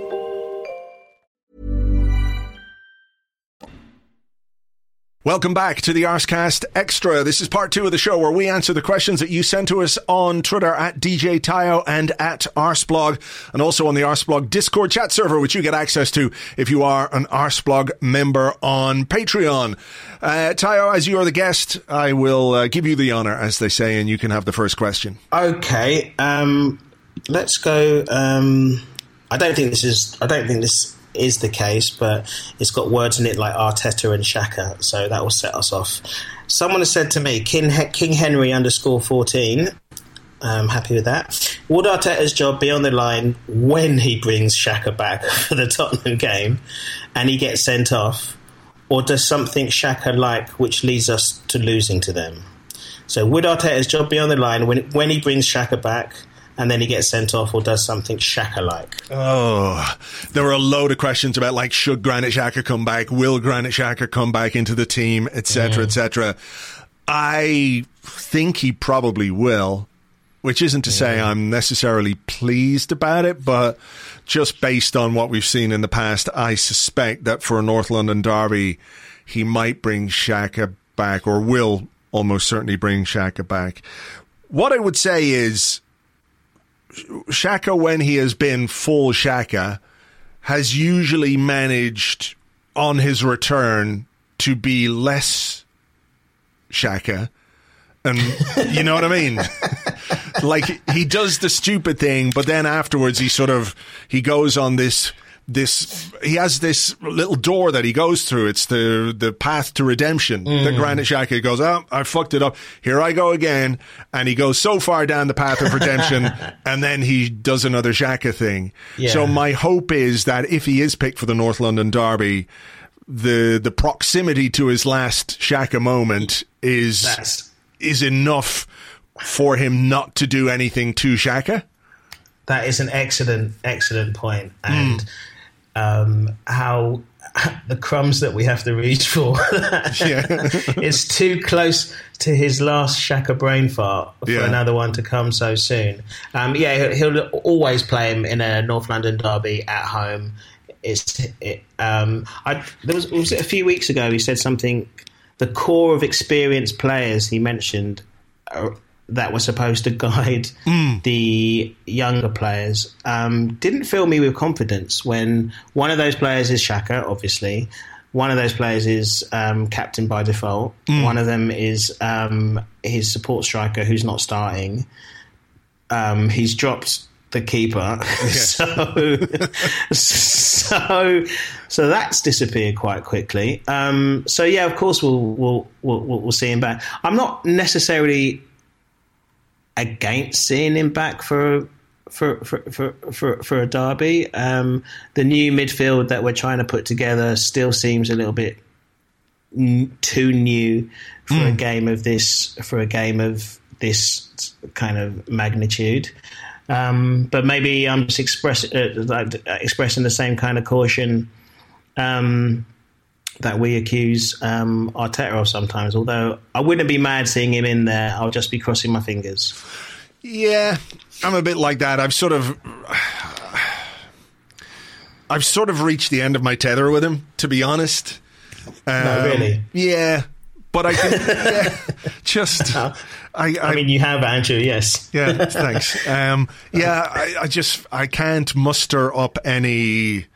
Welcome back to the Arscast Extra. This is part 2 of the show where we answer the questions that you sent to us on Twitter at DJ Tayo and at Arsblog, and also on the Arsblog Discord chat server, which you get access to if you are an Arsblog member on Patreon. Tayo, as you are the guest, I will give you the honour, as they say, and you can have the first question. Okay, let's go. I don't think this is the case, but it's got words in it like Arteta and Xhaka, so that will set us off. Someone has said to me, King Henry _14. I'm happy with that. would Arteta's job be on the line when he brings Xhaka back for the Tottenham game and he gets sent off? Or does something Xhaka like which leads us to losing to them? So would Arteta's job be on the line when he brings Xhaka back and then he gets sent off, or does something Xhaka-like? Oh, there were a load of questions about, like, should Granit Xhaka come back? Will Granit Xhaka come back into the team? Etc., etc. I think he probably will, which isn't to say I'm necessarily pleased about it, but just based on what we've seen in the past, I suspect that for a North London derby, he might bring Xhaka back, or will almost certainly bring Xhaka back. What I would say is, Xhaka, when he has been full Xhaka, has usually managed on his return to be less Xhaka. And you know what I mean? Like, he does the stupid thing, but then afterwards he goes on this, he has this little door that he goes through. It's the path to redemption. The Granit Xhaka goes, oh, I fucked it up. Here I go again. And he goes so far down the path of redemption, and then he does another Xhaka thing. Yeah. So my hope is that if he is picked for the North London derby, the proximity to his last Xhaka moment is enough for him not to do anything to Xhaka. That is an excellent point. And how the crumbs that we have to reach for it's too close to his last Xhaka brain fart for another one to come so soon. He'll always play him in a North London derby at home. It was a few weeks ago he said something, the core of experienced players he mentioned that were supposed to guide the younger players didn't fill me with confidence when one of those players is Xhaka, obviously. One of those players is captain by default. One of them is his support striker who's not starting. He's dropped the keeper. So that's disappeared quite quickly. Of course we'll see him back. I'm not necessarily against seeing him back for a derby. The new midfield that we're trying to put together still seems a little bit too new for a game of this kind of magnitude. But maybe I'm just expressing the same kind of caution that we accuse Arteta of sometimes. Although I wouldn't be mad seeing him in there. I'll just be crossing my fingers. Yeah, I'm a bit like that. I've sort of reached the end of my tether with him, to be honest. No, really? Yeah. But I can I mean, you have, Andrew. Yes. Yeah. Thanks. I can't muster up any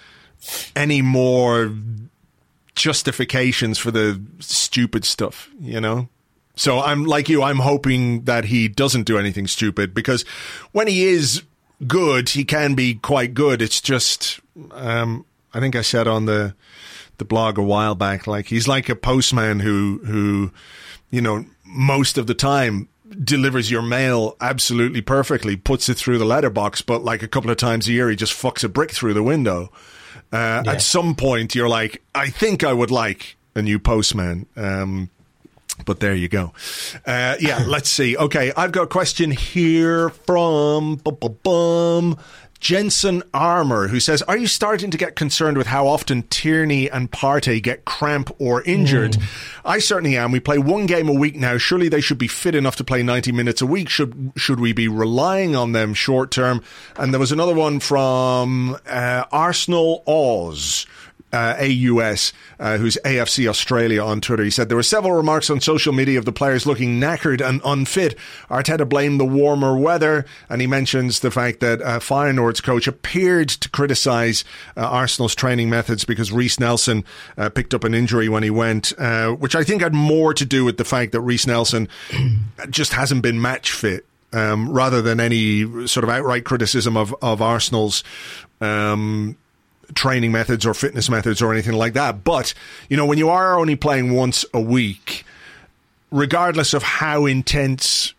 more justifications for the stupid stuff, you know? So I'm like you, I'm hoping that he doesn't do anything stupid, because when he is good, he can be quite good. It's just, I think I said on the blog a while back, like, he's like a postman who, you know, most of the time delivers your mail absolutely perfectly, puts it through the letterbox, but like a couple of times a year, he just fucks a brick through the window. At some point, you're like, I think I would like a new postman. But there you go. Let's see. Okay, I've got a question here from Jensen Armour, who says, are you starting to get concerned with how often Tierney and Partey get cramp or injured? I certainly am. We play one game a week now. Surely they should be fit enough to play 90 minutes a week. Should we be relying on them short term? And there was another one from Arsenal Oz, AUS, who's AFC Australia on Twitter. He said there were several remarks on social media of the players looking knackered and unfit. Arteta blamed the warmer weather, and he mentions the fact that Feyenoord's coach appeared to criticise Arsenal's training methods because Reiss Nelson picked up an injury when he went, which I think had more to do with the fact that Reiss Nelson just hasn't been match fit, rather than any sort of outright criticism of Arsenal's training methods or fitness methods or anything like that. But, you know, when you are only playing once a week, regardless of how intense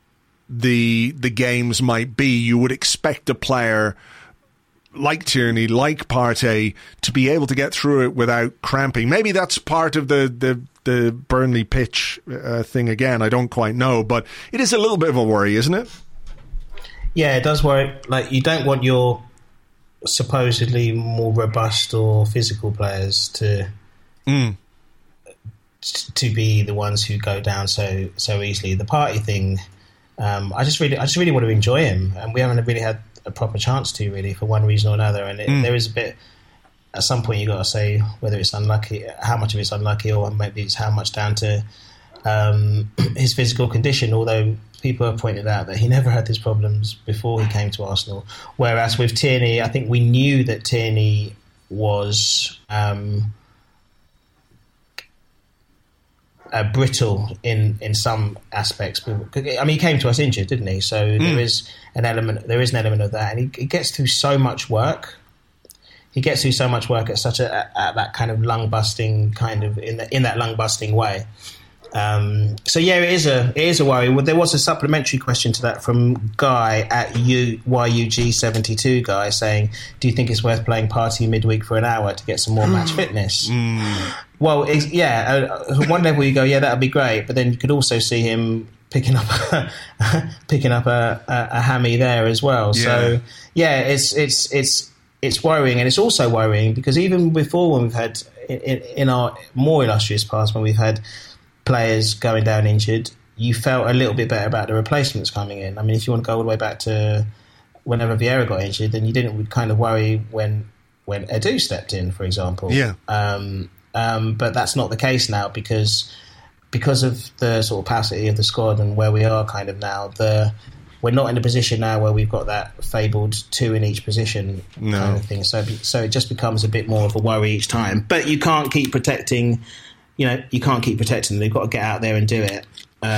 the games might be, you would expect a player like Tierney, like Partey, to be able to get through it without cramping. Maybe that's part of the Burnley pitch thing again. I don't quite know, but it is a little bit of a worry, isn't it? Yeah, it does worry. Like, you don't want your supposedly more robust or physical players to be the ones who go down so easily. The Partey thing, I just really want to enjoy him, and we haven't really had a proper chance to, really, for one reason or another. And there is a bit, at some point you got to say whether it's unlucky, how much of it's unlucky, or maybe it's how much down to his physical condition, although people have pointed out that he never had these problems before he came to Arsenal. Whereas with Tierney, I think we knew that Tierney was brittle in some aspects. I mean, he came to us injured, didn't he? So there is an element of that, and he gets through so much work. He gets through so much work at at that kind of lung busting kind of in that lung busting way. So yeah, it is a worry. Well, there was a supplementary question to that from Guy at YUG72 Guy saying, "Do you think it's worth playing Partey midweek for an hour to get some more match fitness?" Well, at one level you go, yeah, that would be great, but then you could also see him picking up a hammy there as well. Yeah. So yeah, it's worrying, and it's also worrying because even before, when we've had in our more illustrious past, when we've had players going down injured, you felt a little bit better about the replacements coming in. I mean, if you want to go all the way back to whenever Vieira got injured, then you didn't kind of worry when Edu stepped in, for example. Yeah. But that's not the case now because of the sort of opacity of the squad and where we are kind of now. We're not in a position now where we've got that fabled two in each position kind of thing. So it just becomes a bit more of a worry each time. But you can't keep protecting. You can't keep protecting them. They've got to get out there and do it.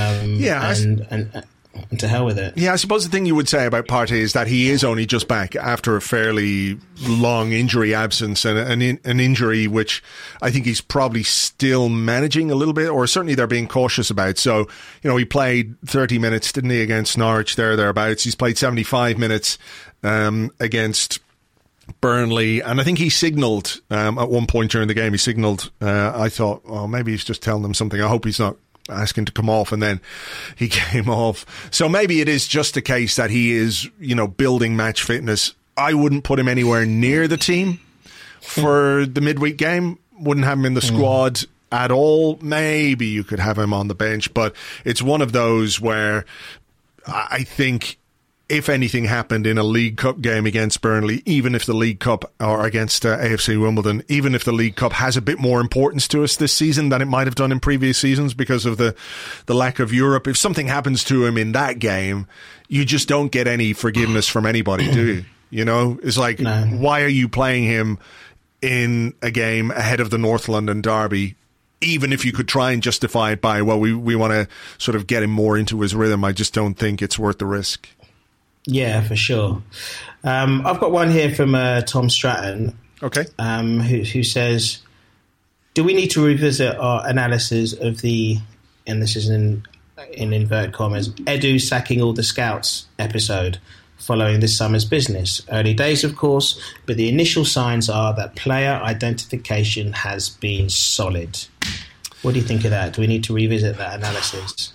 And to hell with it. Yeah, I suppose the thing you would say about Partey is that he is only just back after a fairly long injury absence and an injury which I think he's probably still managing a little bit, or certainly they're being cautious about. So, he played 30 minutes, didn't he, against Norwich thereabouts. He's played 75 minutes against Burnley, and I think he signalled at one point during the game, I thought, maybe he's just telling them something. I hope he's not asking to come off, and then he came off. So maybe it is just a case that he is, building match fitness. I wouldn't put him anywhere near the team for the midweek game. Wouldn't have him in the squad at all. Maybe you could have him on the bench, but it's one of those where I think if anything happened in a League Cup game against Burnley, even if the League Cup, or against AFC Wimbledon, even if the League Cup has a bit more importance to us this season than it might have done in previous seasons because of the lack of Europe, if something happens to him in that game, you just don't get any forgiveness from anybody, do you? It's like, why are you playing him in a game ahead of the North London derby? Even if you could try and justify it by, well, we want to sort of get him more into his rhythm, I just don't think it's worth the risk. Yeah, for sure. I've got one here from Tom Stratton. Okay. Who says, do we need to revisit our analysis of and this is in inverted commas, Edu sacking all the scouts episode following this summer's business? Early days, of course, but the initial signs are that player identification has been solid. What do you think of that? Do we need to revisit that analysis?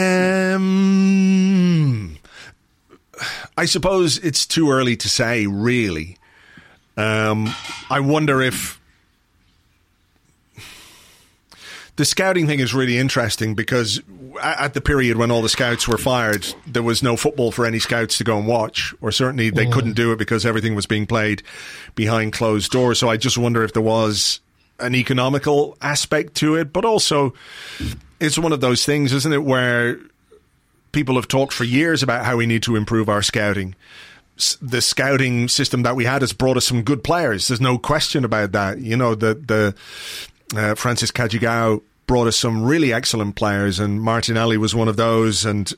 I suppose it's too early to say, really. I wonder if the scouting thing is really interesting because at the period when all the scouts were fired, there was no football for any scouts to go and watch, or certainly they couldn't do it because everything was being played behind closed doors. So I just wonder if there was an economical aspect to it, but also it's one of those things, isn't it, where people have talked for years about how we need to improve our scouting. The scouting system that we had has brought us some good players. There's no question about that. The Francis Cagigao brought us some really excellent players, and Martinelli was one of those. And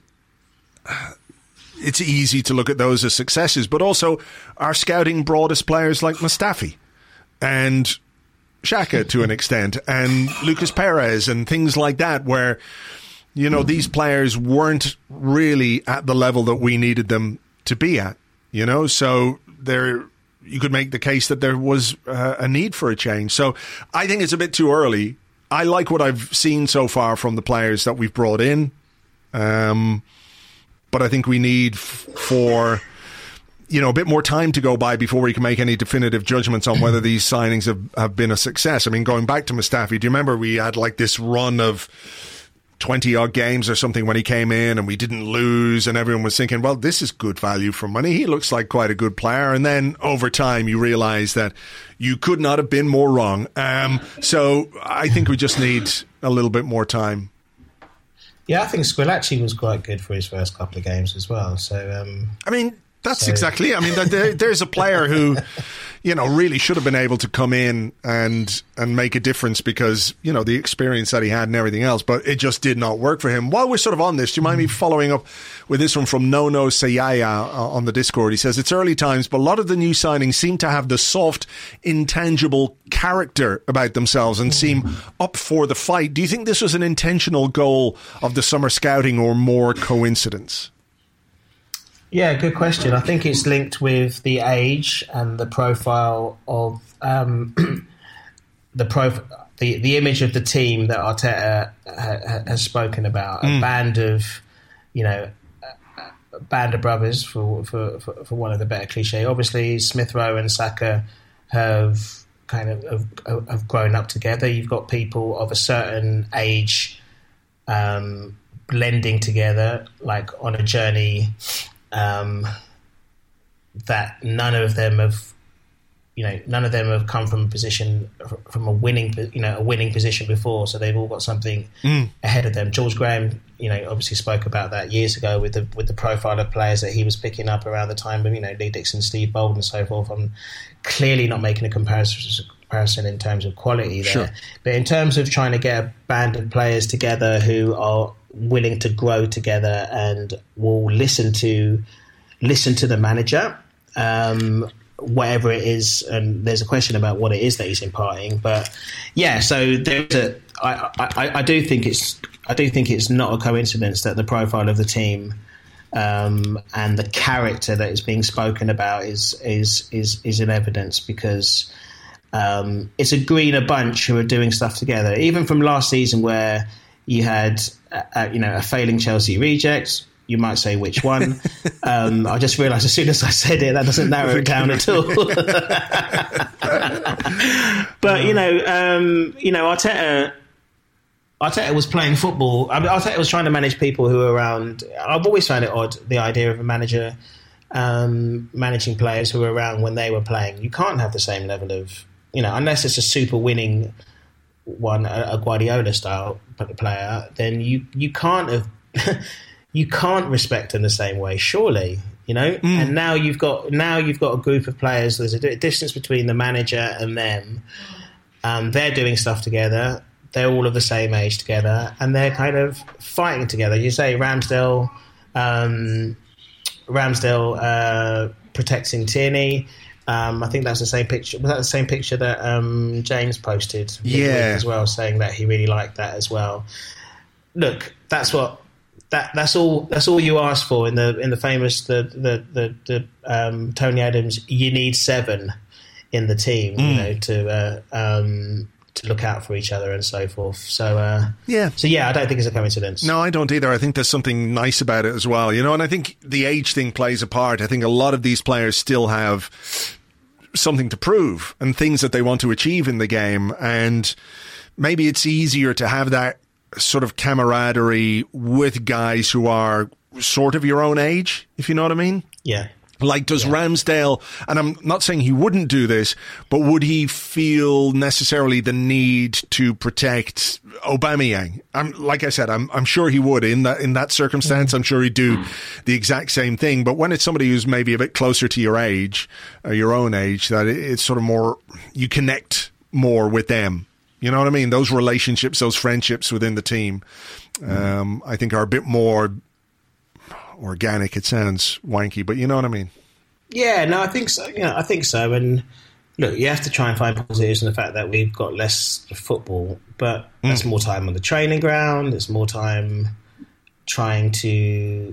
it's easy to look at those as successes, but also our scouting brought us players like Mustafi and Xhaka to an extent, and Lucas Perez and things like that, where You know, these players weren't really at the level that we needed them to be at, you know, so you could make the case that there was a need for a change. So I think it's a bit too early. I like what I've seen so far from the players that we've brought in. But I think we need for, you know, a bit more time to go by before we can make any definitive judgments on whether these signings have been a success. I mean, going back to Mustafi, do you remember we had like this run of 20-odd games or something when he came in and we didn't lose and everyone was thinking, well, this is good value for money. He looks like quite a good player. And then over time you realise that you could not have been more wrong. So I think we just need a little bit more time. Yeah, I think Squillaci was quite good for his first couple of games as well. So, I mean, that's exactly it. I mean, there's a player who, you know, really should have been able to come in and make a difference because, you know, the experience that he had and everything else, but it just did not work for him. While we're sort of on this, do you mind me following up with this one from Nono Sayaya on the Discord? He says, it's early times, but a lot of the new signings seem to have the soft, intangible character about themselves and seem up for the fight. Do you think this was an intentional goal of the summer scouting or more coincidence? Yeah, good question. I think it's linked with the age and the profile of the image of the team that Arteta has spoken about. A band of, you know, a band of brothers for one of the better cliche. Obviously, Smith Rowe and Saka have kind of have grown up together. You've got people of a certain age blending together, like on a journey. That none of them have come from a winning position before, so they've all got something ahead of them. George Graham, you know, obviously spoke about that years ago with the profile of players that he was picking up around the time of, you know, Lee Dixon, Steve Bold, and so forth. I'm clearly not making a comparison in terms of quality there, sure. But in terms of trying to get a band of players together who are willing to grow together and will listen to the manager, whatever it is, and there's a question about what it is that he's imparting. But yeah, so I do think it's not a coincidence that the profile of the team and the character that is being spoken about is in evidence, because it's a greener bunch who are doing stuff together, even from last season where you had a failing Chelsea reject. You might say which one. I just realised as soon as I said it, that doesn't narrow it down at all. But Arteta was playing football. I mean, Arteta was trying to manage people who were around. I've always found it odd, the idea of a manager managing players who were around when they were playing. You can't have the same level of, unless it's a super winning one, a Guardiola style player, then you can't have. You can't respect in the same way, surely, And now you've got a group of players. There's a distance between the manager and them. They're doing stuff together. They're all of the same age together, and they're kind of fighting together. You say Ramsdale protecting Tierney. I think that's the same picture. Was that the same picture that James posted? As well, saying that he really liked that as well. Look, that's all you ask for in the famous Tony Adams. You need 7 in the team, to look out for each other and so forth. So I don't think it's a coincidence. No, I don't either. I think there's something nice about it as well, and I think the age thing plays a part. I think a lot of these players still have something to prove and things that they want to achieve in the game, and maybe it's easier to have that sort of camaraderie with guys who are sort of your own age, if you know what I mean. Yeah. Like, does Ramsdale, and I'm not saying he wouldn't do this, but would he feel necessarily the need to protect Aubameyang? Like I said, I'm sure he would in that circumstance. I'm sure he'd do the exact same thing. But when it's somebody who's maybe a bit closer to your age, your own age, that it's sort of more, you connect more with them. You know what I mean? Those relationships, those friendships within the team, I think are a bit more organic. It sounds wanky, but you know what I mean? Yeah, no, I think so. I think so. And, look, you have to try and find positives in the fact that we've got less football, but there's more time on the training ground. There's more time trying to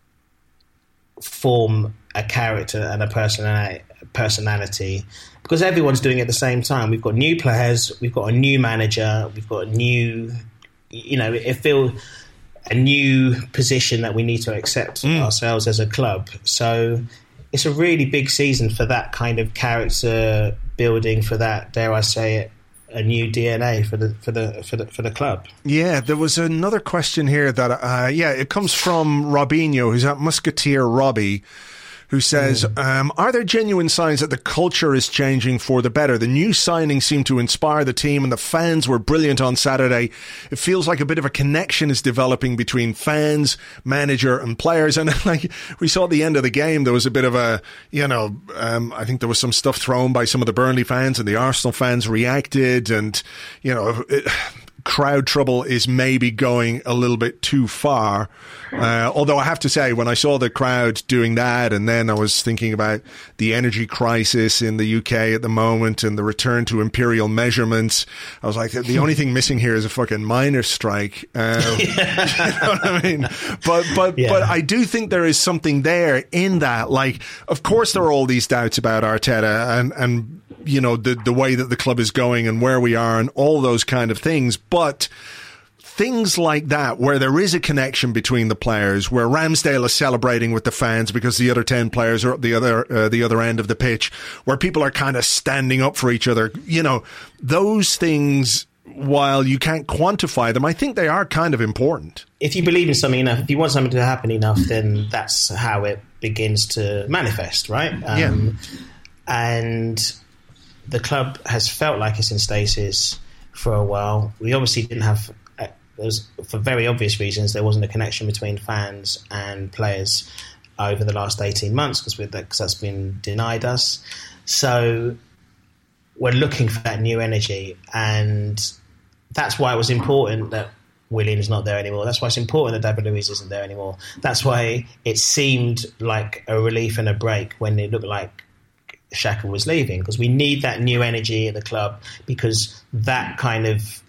form a character and a personality, because everyone's doing it at the same time. We've got new players, we've got a new manager, we've got a new, it feels a new position that we need to accept ourselves as a club. So it's a really big season for that kind of character building, for that, dare I say it, a new DNA for the club. Yeah, there was another question here that it comes from Robinho, who's at Musketeer Robbie, who says, are there genuine signs that the culture is changing for the better? The new signings seem to inspire the team, and the fans were brilliant on Saturday. It feels like a bit of a connection is developing between fans, manager and players. And like we saw at the end of the game, there was a bit of a, I think there was some stuff thrown by some of the Burnley fans, and the Arsenal fans reacted, and, crowd trouble is maybe going a little bit too far. Although I have to say, when I saw the crowd doing that, and then I was thinking about the energy crisis in the UK at the moment and the return to imperial measurements, I was like, the only thing missing here is a fucking miners' strike. You know what I mean? But I do think there is something there in that. Like, of course, there are all these doubts about Arteta and the way that the club is going and where we are and all those kind of things. But things like that, where there is a connection between the players, where Ramsdale is celebrating with the fans because the other 10 players are at the other end of the pitch, where people are kind of standing up for each other, those things, while you can't quantify them, I think they are kind of important. If you believe in something enough, if you want something to happen enough, then that's how it begins to manifest, right? And the club has felt like it's in stasis for a while. We obviously didn't have, for very obvious reasons, there wasn't a connection between fans and players over the last 18 months because that's been denied us. So we're looking for that new energy, and that's why it was important that Willian's not there anymore. That's why it's important that David Luiz isn't there anymore. That's why it seemed like a relief and a break when it looked like Xhaka was leaving, because we need that new energy at the club, because that kind of,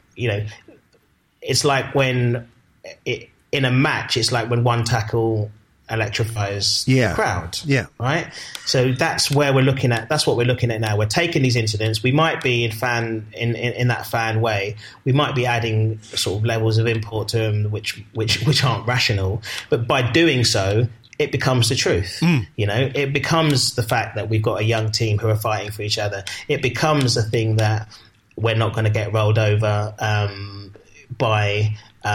it's like when in a match, it's like when one tackle electrifies the crowd. Yeah. Right? So that's where we're looking at. That's what we're looking at now. We're taking these incidents. We might be in that fan way. We might be adding sort of levels of import to them, which aren't rational. But by doing so, it becomes the truth. It becomes the fact that we've got a young team who are fighting for each other. It becomes a thing that we're not going to get rolled over by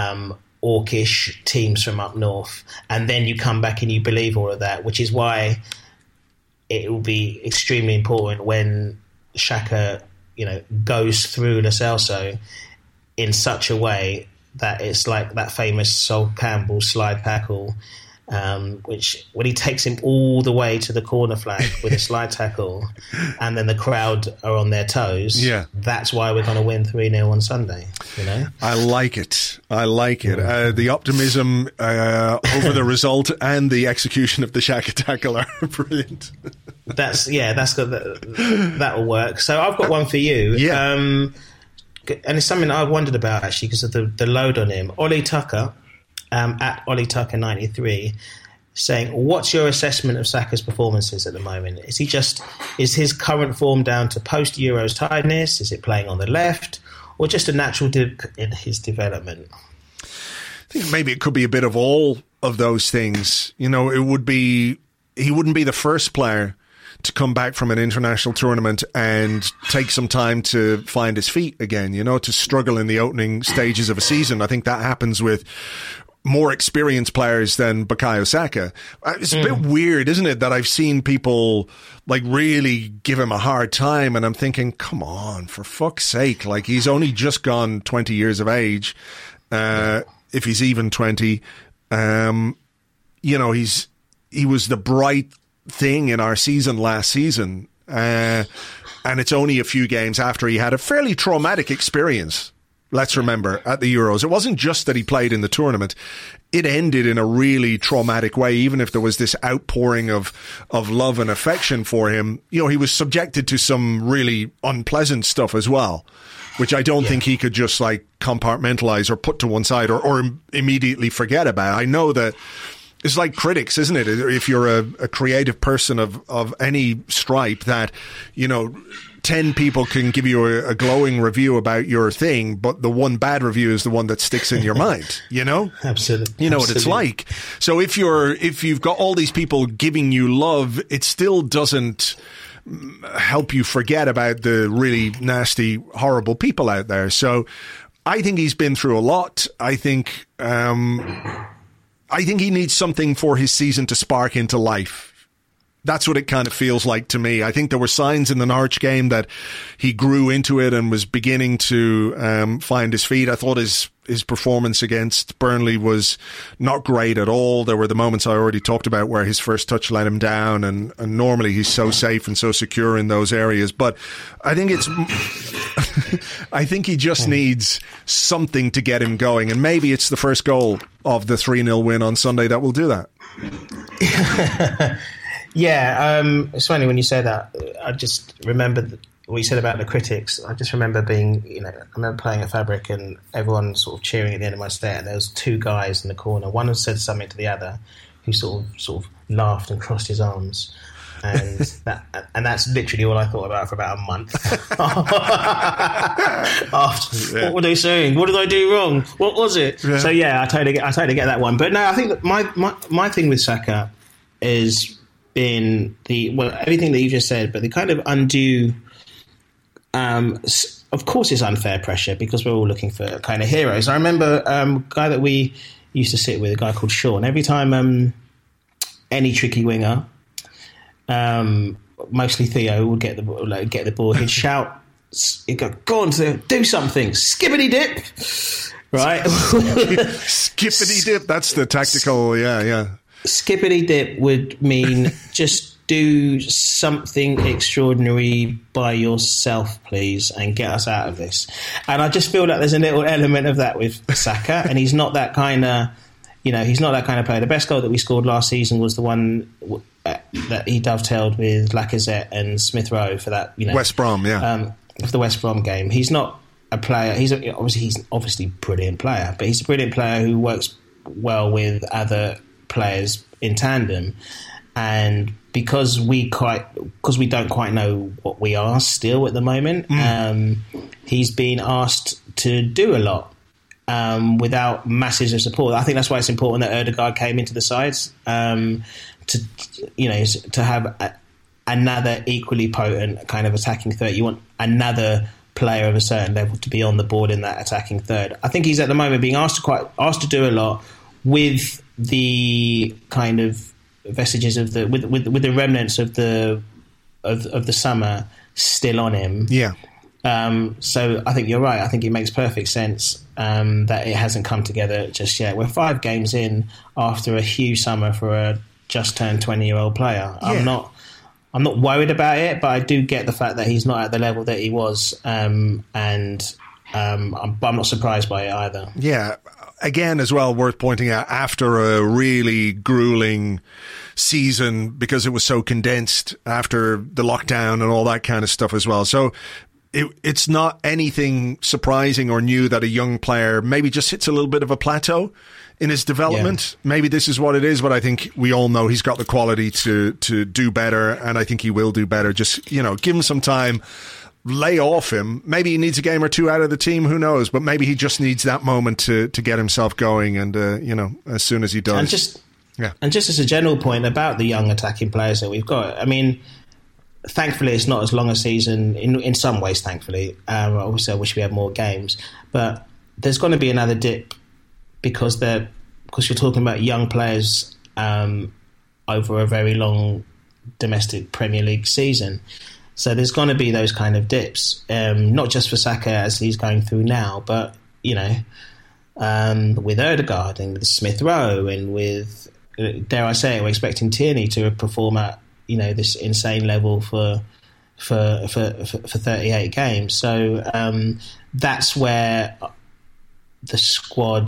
orcish teams from up north. And then you come back and you believe all of that, which is why it will be extremely important when Xhaka, goes through Lo Celso in such a way that it's like that famous Sol Campbell slide tackle, which when he takes him all the way to the corner flag with a slide tackle, and then the crowd are on their toes. That's why we're going to win 3-0 on Sunday. I like it. The optimism over the result and the execution of the Xhaka tackle are brilliant. That's good. That'll work. So I've got one for you. And it's something I've wondered about actually because of the load on him. Ollie Tucker. At Ollie Tucker 93, saying, what's your assessment of Saka's performances at the moment? Is his current form down to post-Euros tiredness? Is it playing on the left? Or just a natural dip in his development? I think maybe it could be a bit of all of those things. He wouldn't be the first player to come back from an international tournament and take some time to find his feet again, to struggle in the opening stages of a season. I think that happens with more experienced players than Bukayo Saka. It's a bit weird, isn't it, that I've seen people like really give him a hard time, and I'm thinking, come on, for fuck's sake, like he's only just gone 20 years of age, if he's even 20. He was the bright thing in our season last season, and it's only a few games after he had a fairly traumatic experience Let's remember, at the Euros. It wasn't just that he played in the tournament. It ended in a really traumatic way, even if there was this outpouring of love and affection for him. You know, he was subjected to some really unpleasant stuff as well, which I don't think he could just like compartmentalize or put to one side or immediately forget about. I know that it's like critics, isn't it? If you're a creative person of any stripe, that, you know, 10 people can give you a glowing review about your thing, but the one bad review is the one that sticks in your mind, you know? Absolutely. You know what it's like. So if you've got all these people giving you love, it still doesn't help you forget about the really nasty, horrible people out there. So I think he's been through a lot. I think he needs something for his season to spark into life. That's what it kind of feels like to me. I think there were signs in the Norwich game that he grew into it and was beginning to find his feet. I thought his performance against Burnley was not great at all. There were the moments I already talked about where his first touch let him down, and normally he's so safe and so secure in those areas. But I think I think he just needs something to get him going, and maybe it's the first goal of the 3-0 win on Sunday that will do that. Yeah, it's funny when you say that. I just remember what you said about the critics. I just remember I remember playing at Fabric and everyone sort of cheering at the end of my set. And there was two guys in the corner. One had said something to the other, who sort of laughed and crossed his arms. And that's literally all I thought about for about a month. After, what were they saying? What did I do wrong? What was it? Yeah. So yeah, I totally get that one. But no, I think that my thing with Saka is been everything that you just said, but the kind of undue, of course it's unfair pressure because we're all looking for kind of heroes. I remember a guy that we used to sit with, a guy called Sean. Every time any tricky winger, mostly Theo, would get the ball, he'd shout, he'd go on to do something, skippity dip, right? Skippity dip, that's the tactical, yeah. Skippity dip would mean just do something extraordinary by yourself, please, and get us out of this. And I just feel like there's a little element of that with Saka, and he's not that kind of, he's not that kind of player. The best goal that we scored last season was the one that he dovetailed with Lacazette and Smith Rowe for that, West Brom, for the West Brom game. He's not a player. He's obviously a brilliant player, but he's a brilliant player who works well with other players in tandem, and because we don't quite know what we are still at the moment, he's been asked to do a lot without masses of support. I think that's why it's important that Ødegaard came into the sides to have another equally potent kind of attacking third. You want another player of a certain level to be on the board in that attacking third. I think he's at the moment being asked to do a lot with the kind of vestiges of with the remnants of the summer still on him. Yeah. So I think you're right. I think it makes perfect sense that it hasn't come together just yet. We're 5 games in after a huge summer for a just turned 20-year-old player. Yeah. I'm not worried about it, but I do get the fact that he's not at the level that he was, and I'm not surprised by it either. Yeah. Again, as well, worth pointing out, after a really grueling season, because it was so condensed after the lockdown and all that kind of stuff as well. So it's not anything surprising or new that a young player maybe just hits a little bit of a plateau in his development. Yeah. Maybe this is what it is, but I think we all know he's got the quality to do better, and I think he will do better. Just, give him some time. Lay off him. Maybe he needs a game or two out of the team. Who knows? But maybe he just needs that moment to get himself going. And, as soon as he does. And just as a general point about the young attacking players that we've got, I mean, thankfully it's not as long a season in some ways, thankfully. Obviously I wish we had more games. But there's going to be another dip because you're talking about young players over a very long domestic Premier League season. So there's going to be those kind of dips, not just for Saka as he's going through now, but, with Ødegaard and with Smith Rowe and with, dare I say it, we're expecting Tierney to perform at, this insane level for 38 games. So that's where the squad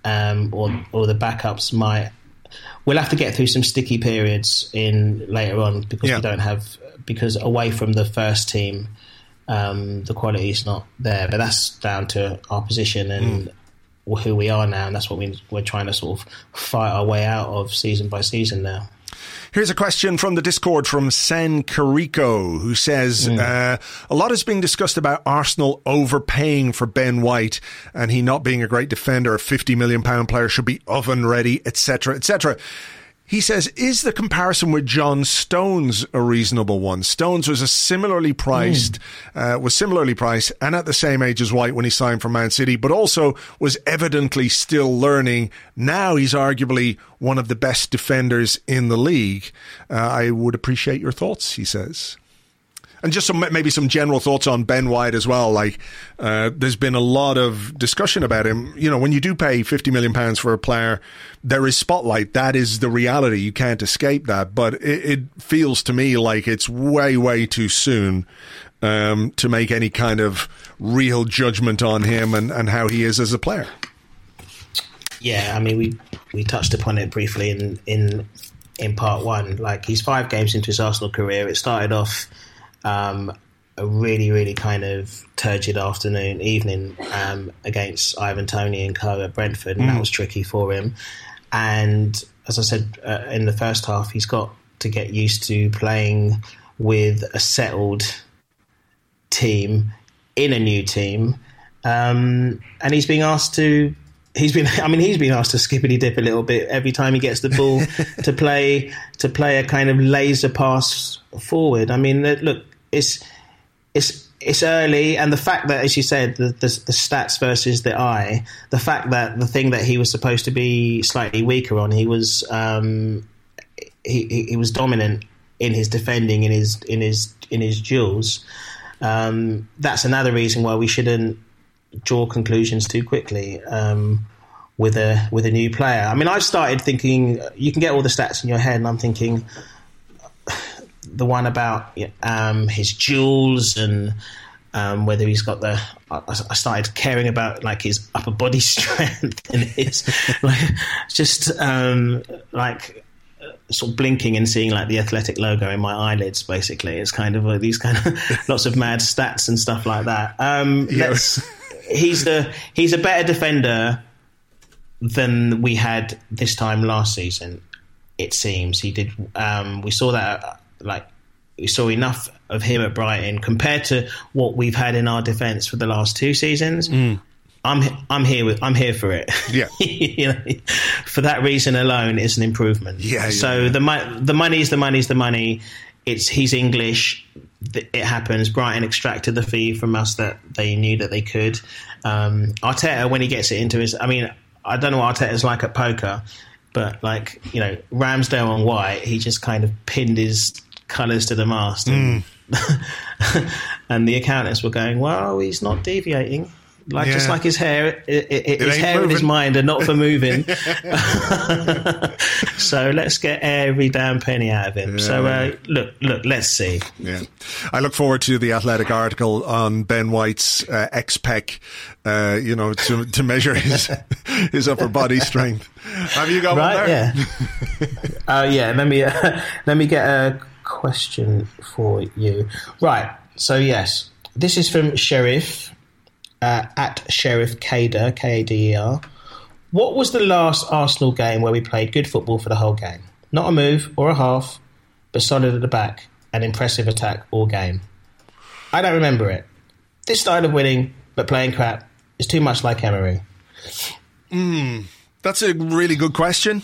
or the backups might. We'll have to get through some sticky periods later on because we don't have, because away from the first team, the quality is not there. But that's down to our position and who we are now, and that's what we're trying to sort of fight our way out of season by season now. Here's a question from the Discord from Sen Kariko, who says, a lot is being discussed about Arsenal overpaying for Ben White and he not being a great defender. A £50 million player should be oven ready, etc., etc. He says, is the comparison with John Stones a reasonable one? Stones was similarly priced and at the same age as White when he signed for Man City, but also was evidently still learning. Now he's arguably one of the best defenders in the league. I would appreciate your thoughts, he says. And just maybe some general thoughts on Ben White as well. Like, there's been a lot of discussion about him. You know, when you do pay £50 million for a player, there is spotlight. That is the reality. You can't escape that. But it feels to me like it's way, way too soon to make any kind of real judgment on him and how he is as a player. Yeah, I mean, we touched upon it briefly in part one. Like, he's 5 games into his Arsenal career. It started off a really, really kind of turgid evening against Ivan Toney and co at Brentford, and that was tricky for him. And as I said, in the first half, he's got to get used to playing with a settled team in a new team, and he's been asked to skippity dip a little bit every time he gets the ball to play a kind of laser pass forward. I mean, look, it's early, and the fact that, as you said, the stats versus the eye, the fact that the thing that he was supposed to be slightly weaker on, he was he was dominant in his defending, in his duels. That's another reason why we shouldn't draw conclusions too quickly with a new player. I mean, I've started thinking, you can get all the stats in your head, and I'm thinking the one about his duels and whether he's got the. I started caring about like his upper body strength and his sort of blinking and seeing like the Athletic logo in my eyelids. Basically, it's kind of these kind of lots of mad stats and stuff like that. He's a better defender than we had this time last season. It seems he did. We saw that. We saw enough of him at Brighton compared to what we've had in our defence for the last 2 seasons. I'm here for it. Yeah, you know, for that reason alone, it's an improvement. Yeah. So the money's the money. He's English. It happens. Brighton extracted the fee from us that they knew that they could. Arteta, when he gets it into his, I mean, I don't know what Arteta's like at poker, but like, you know, Ramsdale on White, he just kind of pinned his colours to the mast, and, and the accountants were going, well, he's not deviating. Just like his hair, his hair and his mind are not for moving. So let's get every damn penny out of him. Yeah. So look, let's see. Yeah, I look forward to the Athletic article on Ben White's X-Pec, to measure his upper body strength. Have you got one there? Yeah. Let me get a question for you. Right. So yes, this is from Sheriff. At Sheriff Kader, Kader. What was the last Arsenal game where we played good football for the whole game? Not a move or a half, but solid at the back and impressive attack all game. I don't remember it. This style of winning, but playing crap, is too much like Emery. That's a really good question.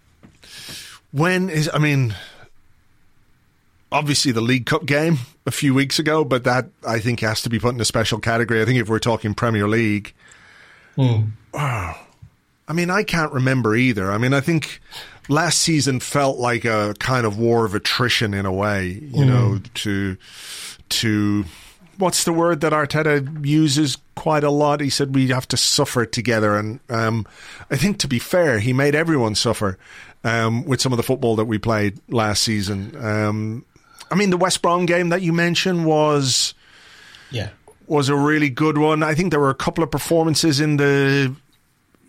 Obviously the League Cup game a few weeks ago, but that I think has to be put in a special category. I think if we're talking Premier League, I can't remember either. I mean, I think last season felt like a kind of war of attrition in a way, you know, to what's the word that Arteta uses quite a lot? He said we have to suffer together, and I think, to be fair, he made everyone suffer with some of the football that we played last season. The West Brom game that you mentioned was a really good one. I think there were a couple of performances in the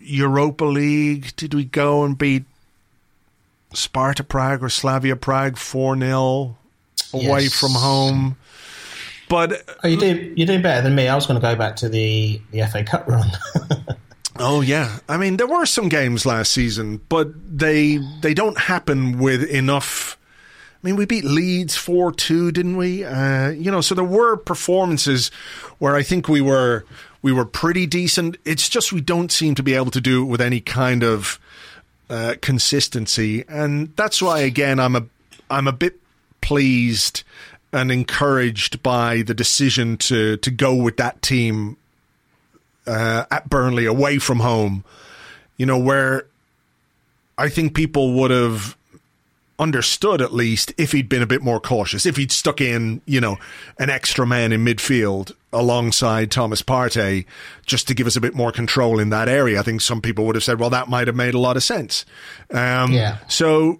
Europa League, did we go and beat Sparta Prague or Slavia Prague 4-0 away from home? But you're doing better than me. I was going to go back to the FA Cup run. Oh, yeah. I mean, there were some games last season, but they don't happen with enough. I mean, we beat Leeds 4-2, didn't we? So there were performances where I think we were pretty decent. It's just we don't seem to be able to do it with any kind of consistency, and that's why, again, I'm a bit pleased and encouraged by the decision to go with that team at Burnley away from home, where I think people would have understood, at least, if he'd been a bit more cautious, if he'd stuck in, an extra man in midfield alongside Thomas Partey just to give us a bit more control in that area. I think some people would have said, well, that might have made a lot of sense. So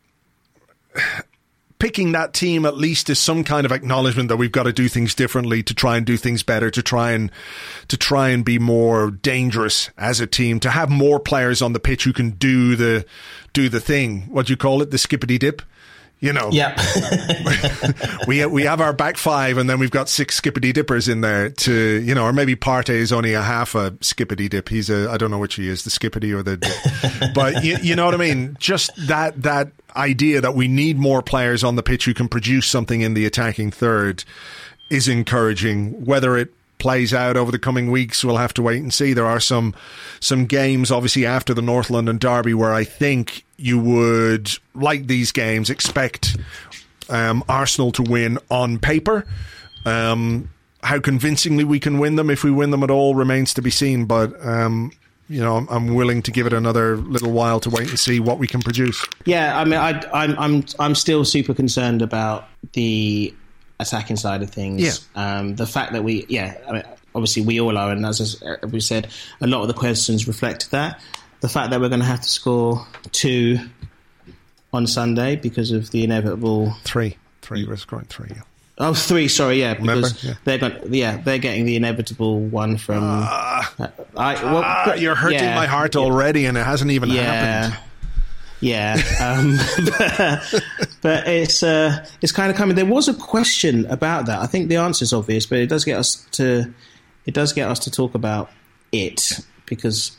picking that team at least is some kind of acknowledgement that we've got to do things differently, to try and do things better, to try and be more dangerous as a team, to have more players on the pitch who can do the thing. What do you call it? The skippity dip. Yeah. we have our back five, and then we've got 6 skippity dippers in there to, or maybe Partey is only a half a skippity dip. He's I don't know which he is, the skippity or the dip. But you know what I mean? Just that idea that we need more players on the pitch who can produce something in the attacking third is encouraging. Whether it plays out over the coming weeks, we'll have to wait and see. There are some games, obviously, after the North London derby where I think you would, like these games, expect Arsenal to win on paper. How convincingly we can win them, if we win them at all, remains to be seen. But I'm willing to give it another little while to wait and see what we can produce. Yeah, I mean, I'm still super concerned about the attacking side of things. The fact that obviously we all are, and as we said, a lot of the questions reflect that. The fact that we're going to have to score 2 on Sunday because of the inevitable 3. We're scoring 3. Yeah. Oh, 3. Sorry, yeah, because Remember? they're getting the inevitable one from. You're hurting my heart already, and it hasn't even happened. Yeah, but it's kind of coming. There was a question about that. I think the answer is obvious, but it does get us to talk about it, because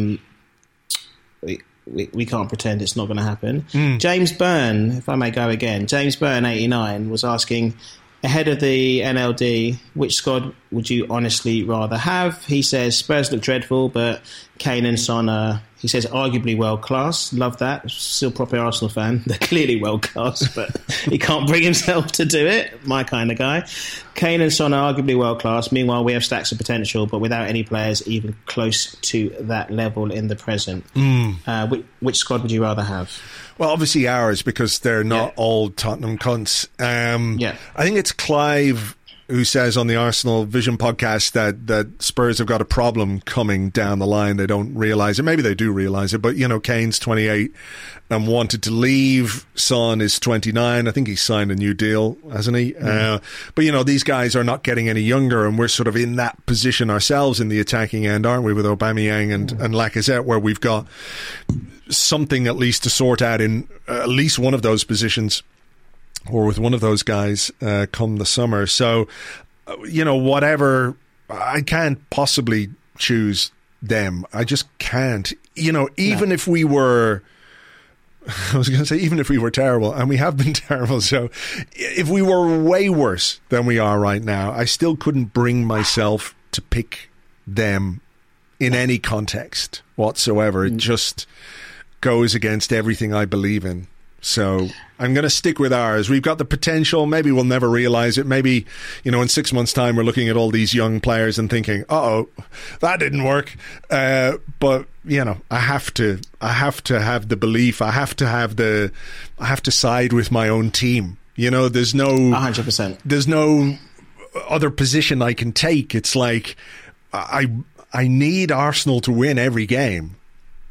we can't pretend it's not going to happen. James Byrne, if I may go again, James Byrne 89 was asking, ahead of the NLD, which squad would you honestly rather have? He says Spurs look dreadful, but Kane and Son are, he says, arguably world-class. Love that. Still proper Arsenal fan. They're clearly world-class, but he can't bring himself to do it. My kind of guy. Kane and Son are arguably world-class. Meanwhile, we have stacks of potential, but without any players even close to that level in the present. Which squad would you rather have? Well, obviously ours, because they're not all Tottenham cunts. I think it's Clive who says on the Arsenal Vision podcast that Spurs have got a problem coming down the line. They don't realise it. Maybe they do realise it, but, Kane's 28 and wanted to leave. Son is 29. I think he's signed a new deal, hasn't he? But, these guys are not getting any younger, and we're sort of in that position ourselves in the attacking end, aren't we, with Aubameyang and Lacazette, where we've got something at least to sort out in at least one of those positions, or with one of those guys come the summer. So, whatever, I can't possibly choose them. I just can't. Even if we were, I was going to say, even if we were terrible, and we have been terrible, so if we were way worse than we are right now, I still couldn't bring myself to pick them in any context whatsoever. It just goes against everything I believe in. So I'm going to stick with ours. We've got the potential. Maybe we'll never realise it. Maybe, in 6 months' time, we're looking at all these young players and thinking, "Uh-oh, that didn't work." But I have to have the belief. I have to side with my own team. There's no 100%. There's no other position I can take. It's like I need Arsenal to win every game.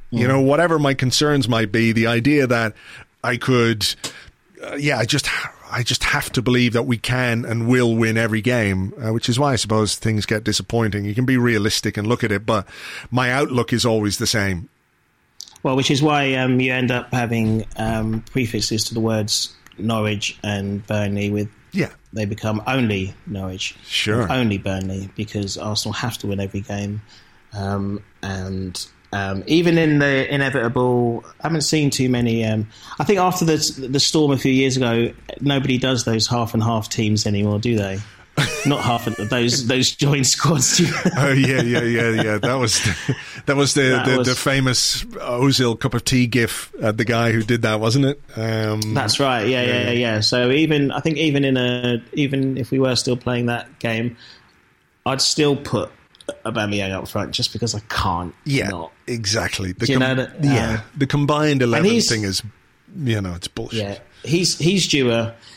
Whatever my concerns might be, the idea that I could, I I just have to believe that we can and will win every game, which is why I suppose things get disappointing. You can be realistic and look at it, but my outlook is always the same. Well, which is why you end up having prefixes to the words Norwich and Burnley with they become only Norwich, only Burnley, because Arsenal have to win every game. And even in the inevitable, I haven't seen too many. I think after the storm a few years ago, nobody does those half and half teams anymore, do they? Not half of those joint squads. Oh yeah. That was the famous Ozil cup of tea gif. The guy who did that, wasn't it? That's right. Yeah. So even if we were still playing that game, I'd still put Aubameyang up front just because I can't. Yeah, not. Exactly. The the combined 11 thing is, it's bullshit. Yeah, he's due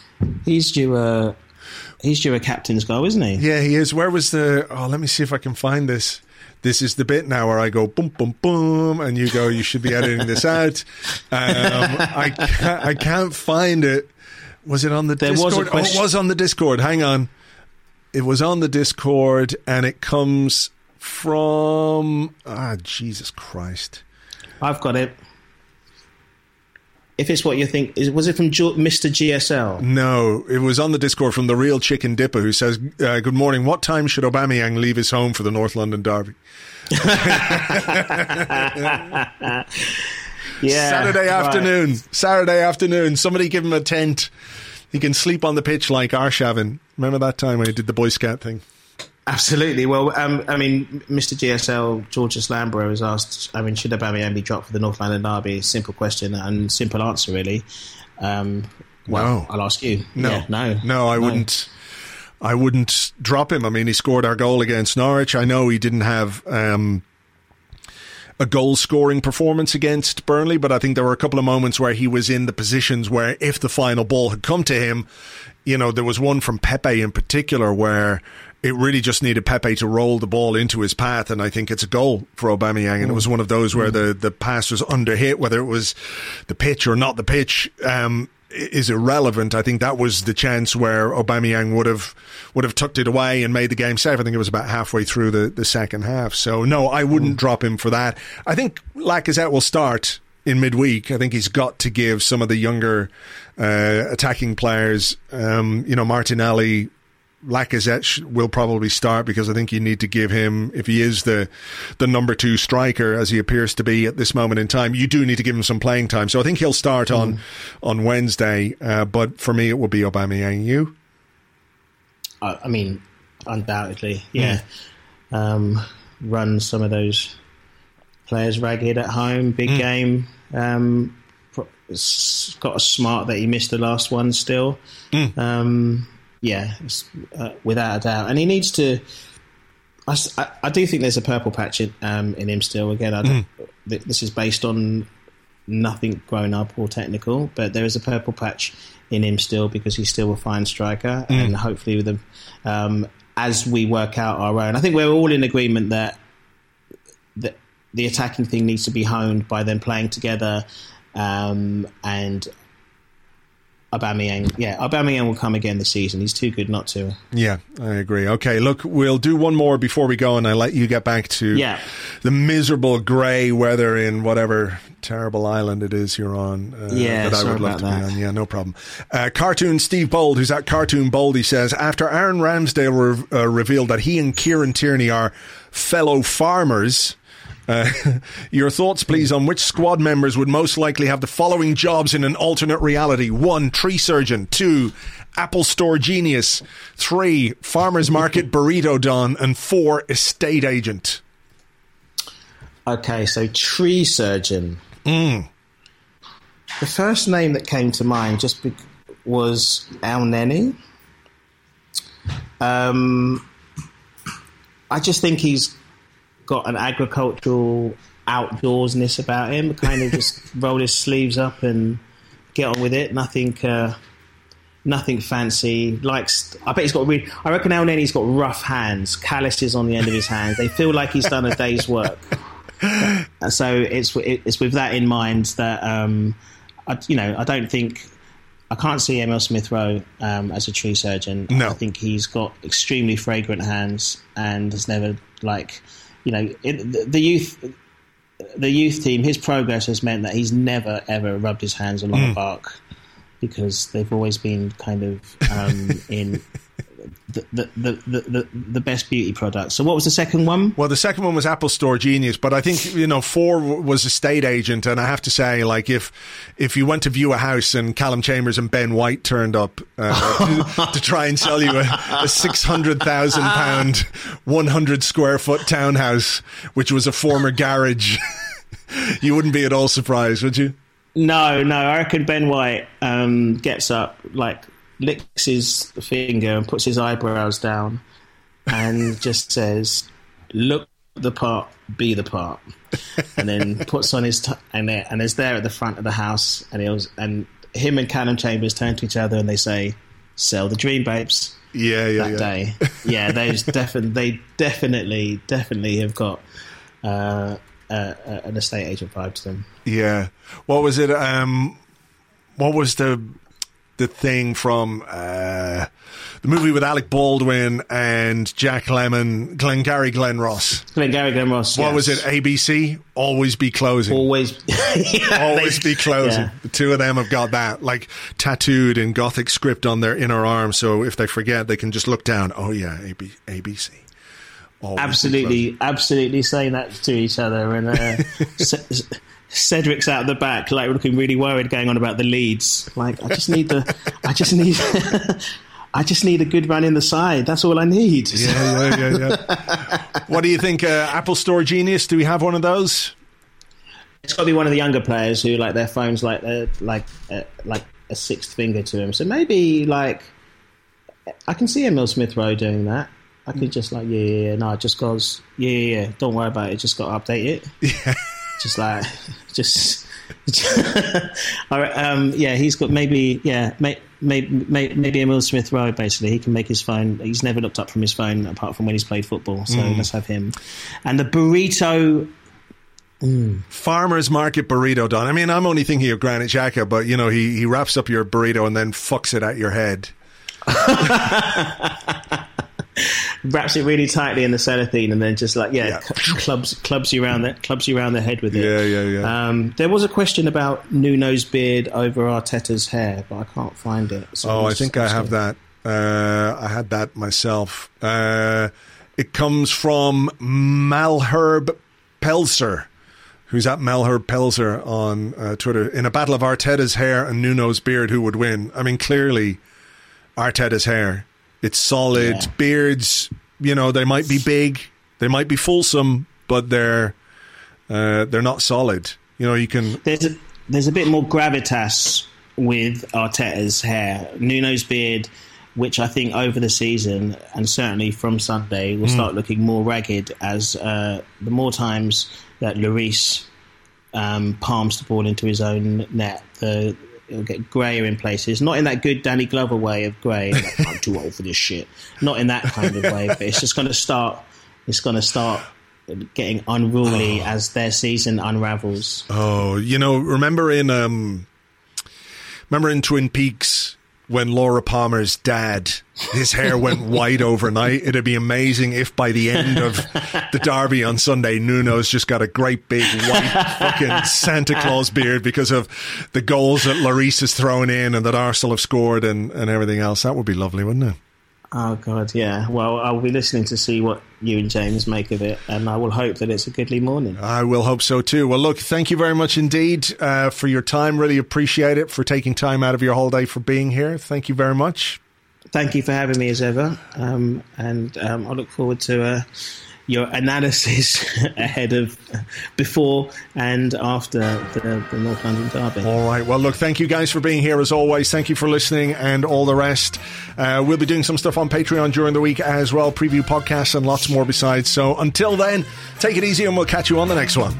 a captain's goal, isn't he? Yeah, he is. Where was the? Oh, let me see if I can find this. This is the bit now where I go boom, boom, boom, and you go, you should be editing this out. I can't find it. Was it on the Discord? It was on the Discord. Hang on. It was on the Discord, and it comes from... Jesus Christ. I've got it. If it's what you think... Was it from Mr. GSL? No, it was on the Discord from The Real Chicken Dipper, who says, good morning, what time should Aubameyang leave his home for the North London derby? Saturday afternoon. Somebody give him a tent. He can sleep on the pitch like Arshavin. Remember that time when he did the Boy Scout thing? Absolutely. Well, Mr. GSL, Georges Lambro, has asked, should Aubameyang be dropped for the North London derby? Simple question and simple answer, really. No. I'll ask you. No, I wouldn't. I wouldn't drop him. He scored our goal against Norwich. I know he didn't have a goal-scoring performance against Burnley, but I think there were a couple of moments where he was in the positions where if the final ball had come to him, there was one from Pepe in particular where it really just needed Pepe to roll the ball into his path, and I think it's a goal for Aubameyang, and it was one of those where the pass was under-hit, whether it was the pitch or not the pitch, is irrelevant. I think that was the chance where Aubameyang would have tucked it away and made the game safe. I think it was about halfway through the second half. So no, I wouldn't drop him for that. I think Lacazette will start in midweek. I think he's got to give some of the younger attacking players, Martinelli, Lacazette will probably start, because I think you need to give him, if he is the number 2 striker as he appears to be at this moment in time, you do need to give him some playing time. So I think he'll start on Wednesday, but for me it will be Aubameyang. You? Undoubtedly, yeah. Run some of those players ragged at home, big game. It's got a smart that he missed the last one still. Yeah, without a doubt. And he needs to... I do think there's a purple patch in him still. Again, this is based on nothing grown up or technical, but there is a purple patch in him still, because he's still a fine striker. And hopefully with him, as we work out our own... I think we're all in agreement that the attacking thing needs to be honed by them playing together, and... Aubameyang will come again this season. He's too good not to. Yeah, I agree. Okay, look, we'll do one more before we go, and I'll let you get back to the miserable grey weather in whatever terrible island it is you're on. That I would love to be on. Yeah, no problem. Cartoon Steve Bold, who's at Cartoon Boldy, says, after Aaron Ramsdale revealed that he and Kieran Tierney are fellow farmers... your thoughts, please, on which squad members would most likely have the following jobs in an alternate reality: 1, tree surgeon; 2, Apple Store genius; 3, farmer's market burrito don; and 4, estate agent. Okay, so tree surgeon. The first name that came to mind was El Neni. I just think he's got an agricultural outdoorsness about him, kind of just roll his sleeves up and get on with it. Nothing fancy. I bet he's got I reckon El Neni's got rough hands, calluses on the end of his hands. They feel like he's done a day's work. So it's with that in mind that I don't think I can't see Emil Smith Rowe as a tree surgeon. No. I think he's got extremely fragrant hands and has never, the youth team, his progress has meant that he's never, ever rubbed his hands along a bark, because they've always been kind of in the best beauty products. So what was the second one? Well, the second one was Apple Store Genius, but I think 4 was Estate Agent, and I have to say, like, if you went to view a house and Callum Chambers and Ben White turned up to try and sell you a £600,000 100 square foot townhouse, which was a former garage, you wouldn't be at all surprised, would you? No, I reckon Ben White gets up, licks his finger and puts his eyebrows down and just says, "Look the part, be the part," and then puts on his and is there at the front of the house, and him and Callum Chambers turn to each other and they say, "Sell the dream, babes." That day, those they definitely have got an estate agent vibe to them. Yeah, what was it? What was the thing from the movie with Alec Baldwin and Jack Lemmon, Glengarry Glen Ross? What was it? ABC? Always be closing. Always be closing. Yeah. The two of them have got that, like, tattooed in Gothic script on their inner arm, so if they forget, they can just look down. Oh yeah, ABC. Absolutely saying that to each other, and Cedric's out the back, looking really worried, going on about the leads. I just need a good run in the side. That's all I need. Yeah. What do you think? Apple Store Genius? Do we have one of those? It's got to be one of the younger players who, their phone's like a sixth finger to him. So maybe I can see Emil Smith Rowe doing that. I could just no, it just goes, don't worry about it. Just got to update it. Yeah. He's got maybe Emil Smith Rowe. Basically, he can make his phone. He's never looked up from his phone apart from when he's played football. So let's have him. And the burrito. Farmer's Market burrito, Don. I mean, I'm only thinking of Granit Xhaka, but he wraps up your burrito and then fucks it at your head. Wraps it really tightly in the cellophane and then just clubs you around the head with it. Yeah. There was a question about Nuno's beard over Arteta's hair, but I can't find it. So I think I have that. I had that myself. It comes from Malherb Pelser, who's at Malherb Pelser on Twitter. In a battle of Arteta's hair and Nuno's beard, who would win? I mean, clearly Arteta's hair. It's solid. Yeah. Beards, they might be big, they might be fulsome, but they're not solid. You can. There's a bit more gravitas with Arteta's hair. Nuno's beard, which I think over the season and certainly from Sunday will start looking more ragged as the more times that Lloris palms the ball into his own net, it'll get greyer in places. Not in that good Danny Glover way of grey, I'm too old for this shit. Not in that kind of way, but it's just going to start. It's going to start getting unruly as their season unravels. Oh, remember in Twin Peaks when Laura Palmer's dad, his hair went white overnight? It'd be amazing if by the end of the derby on Sunday, Nuno's just got a great big white fucking Santa Claus beard because of the goals that Lloris has thrown in and that Arsenal have scored and everything else. That would be lovely, wouldn't it? Oh, God, yeah. Well, I'll be listening to see what you and James make of it, and I will hope that it's a goodly morning. I will hope so, too. Well, look, thank you very much indeed for your time. Really appreciate it, for taking time out of your holiday for being here. Thank you very much. Thank you for having me, as ever. And I look forward to your analysis ahead of, before and after the North London derby. All right. Well, look, thank you guys for being here as always. Thank you for listening and all the rest. We'll be doing some stuff on Patreon during the week as well, preview podcasts and lots more besides. So until then, take it easy and we'll catch you on the next one.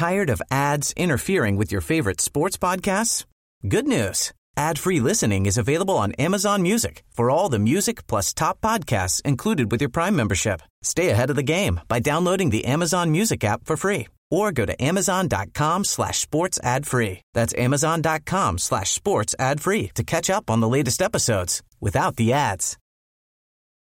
Tired of ads interfering with your favorite sports podcasts? Good news. Ad-free listening is available on Amazon Music for all the music plus top podcasts included with your Prime membership. Stay ahead of the game by downloading the Amazon Music app for free or go to amazon.com/sports ad free. That's amazon.com/sports ad free to catch up on the latest episodes without the ads.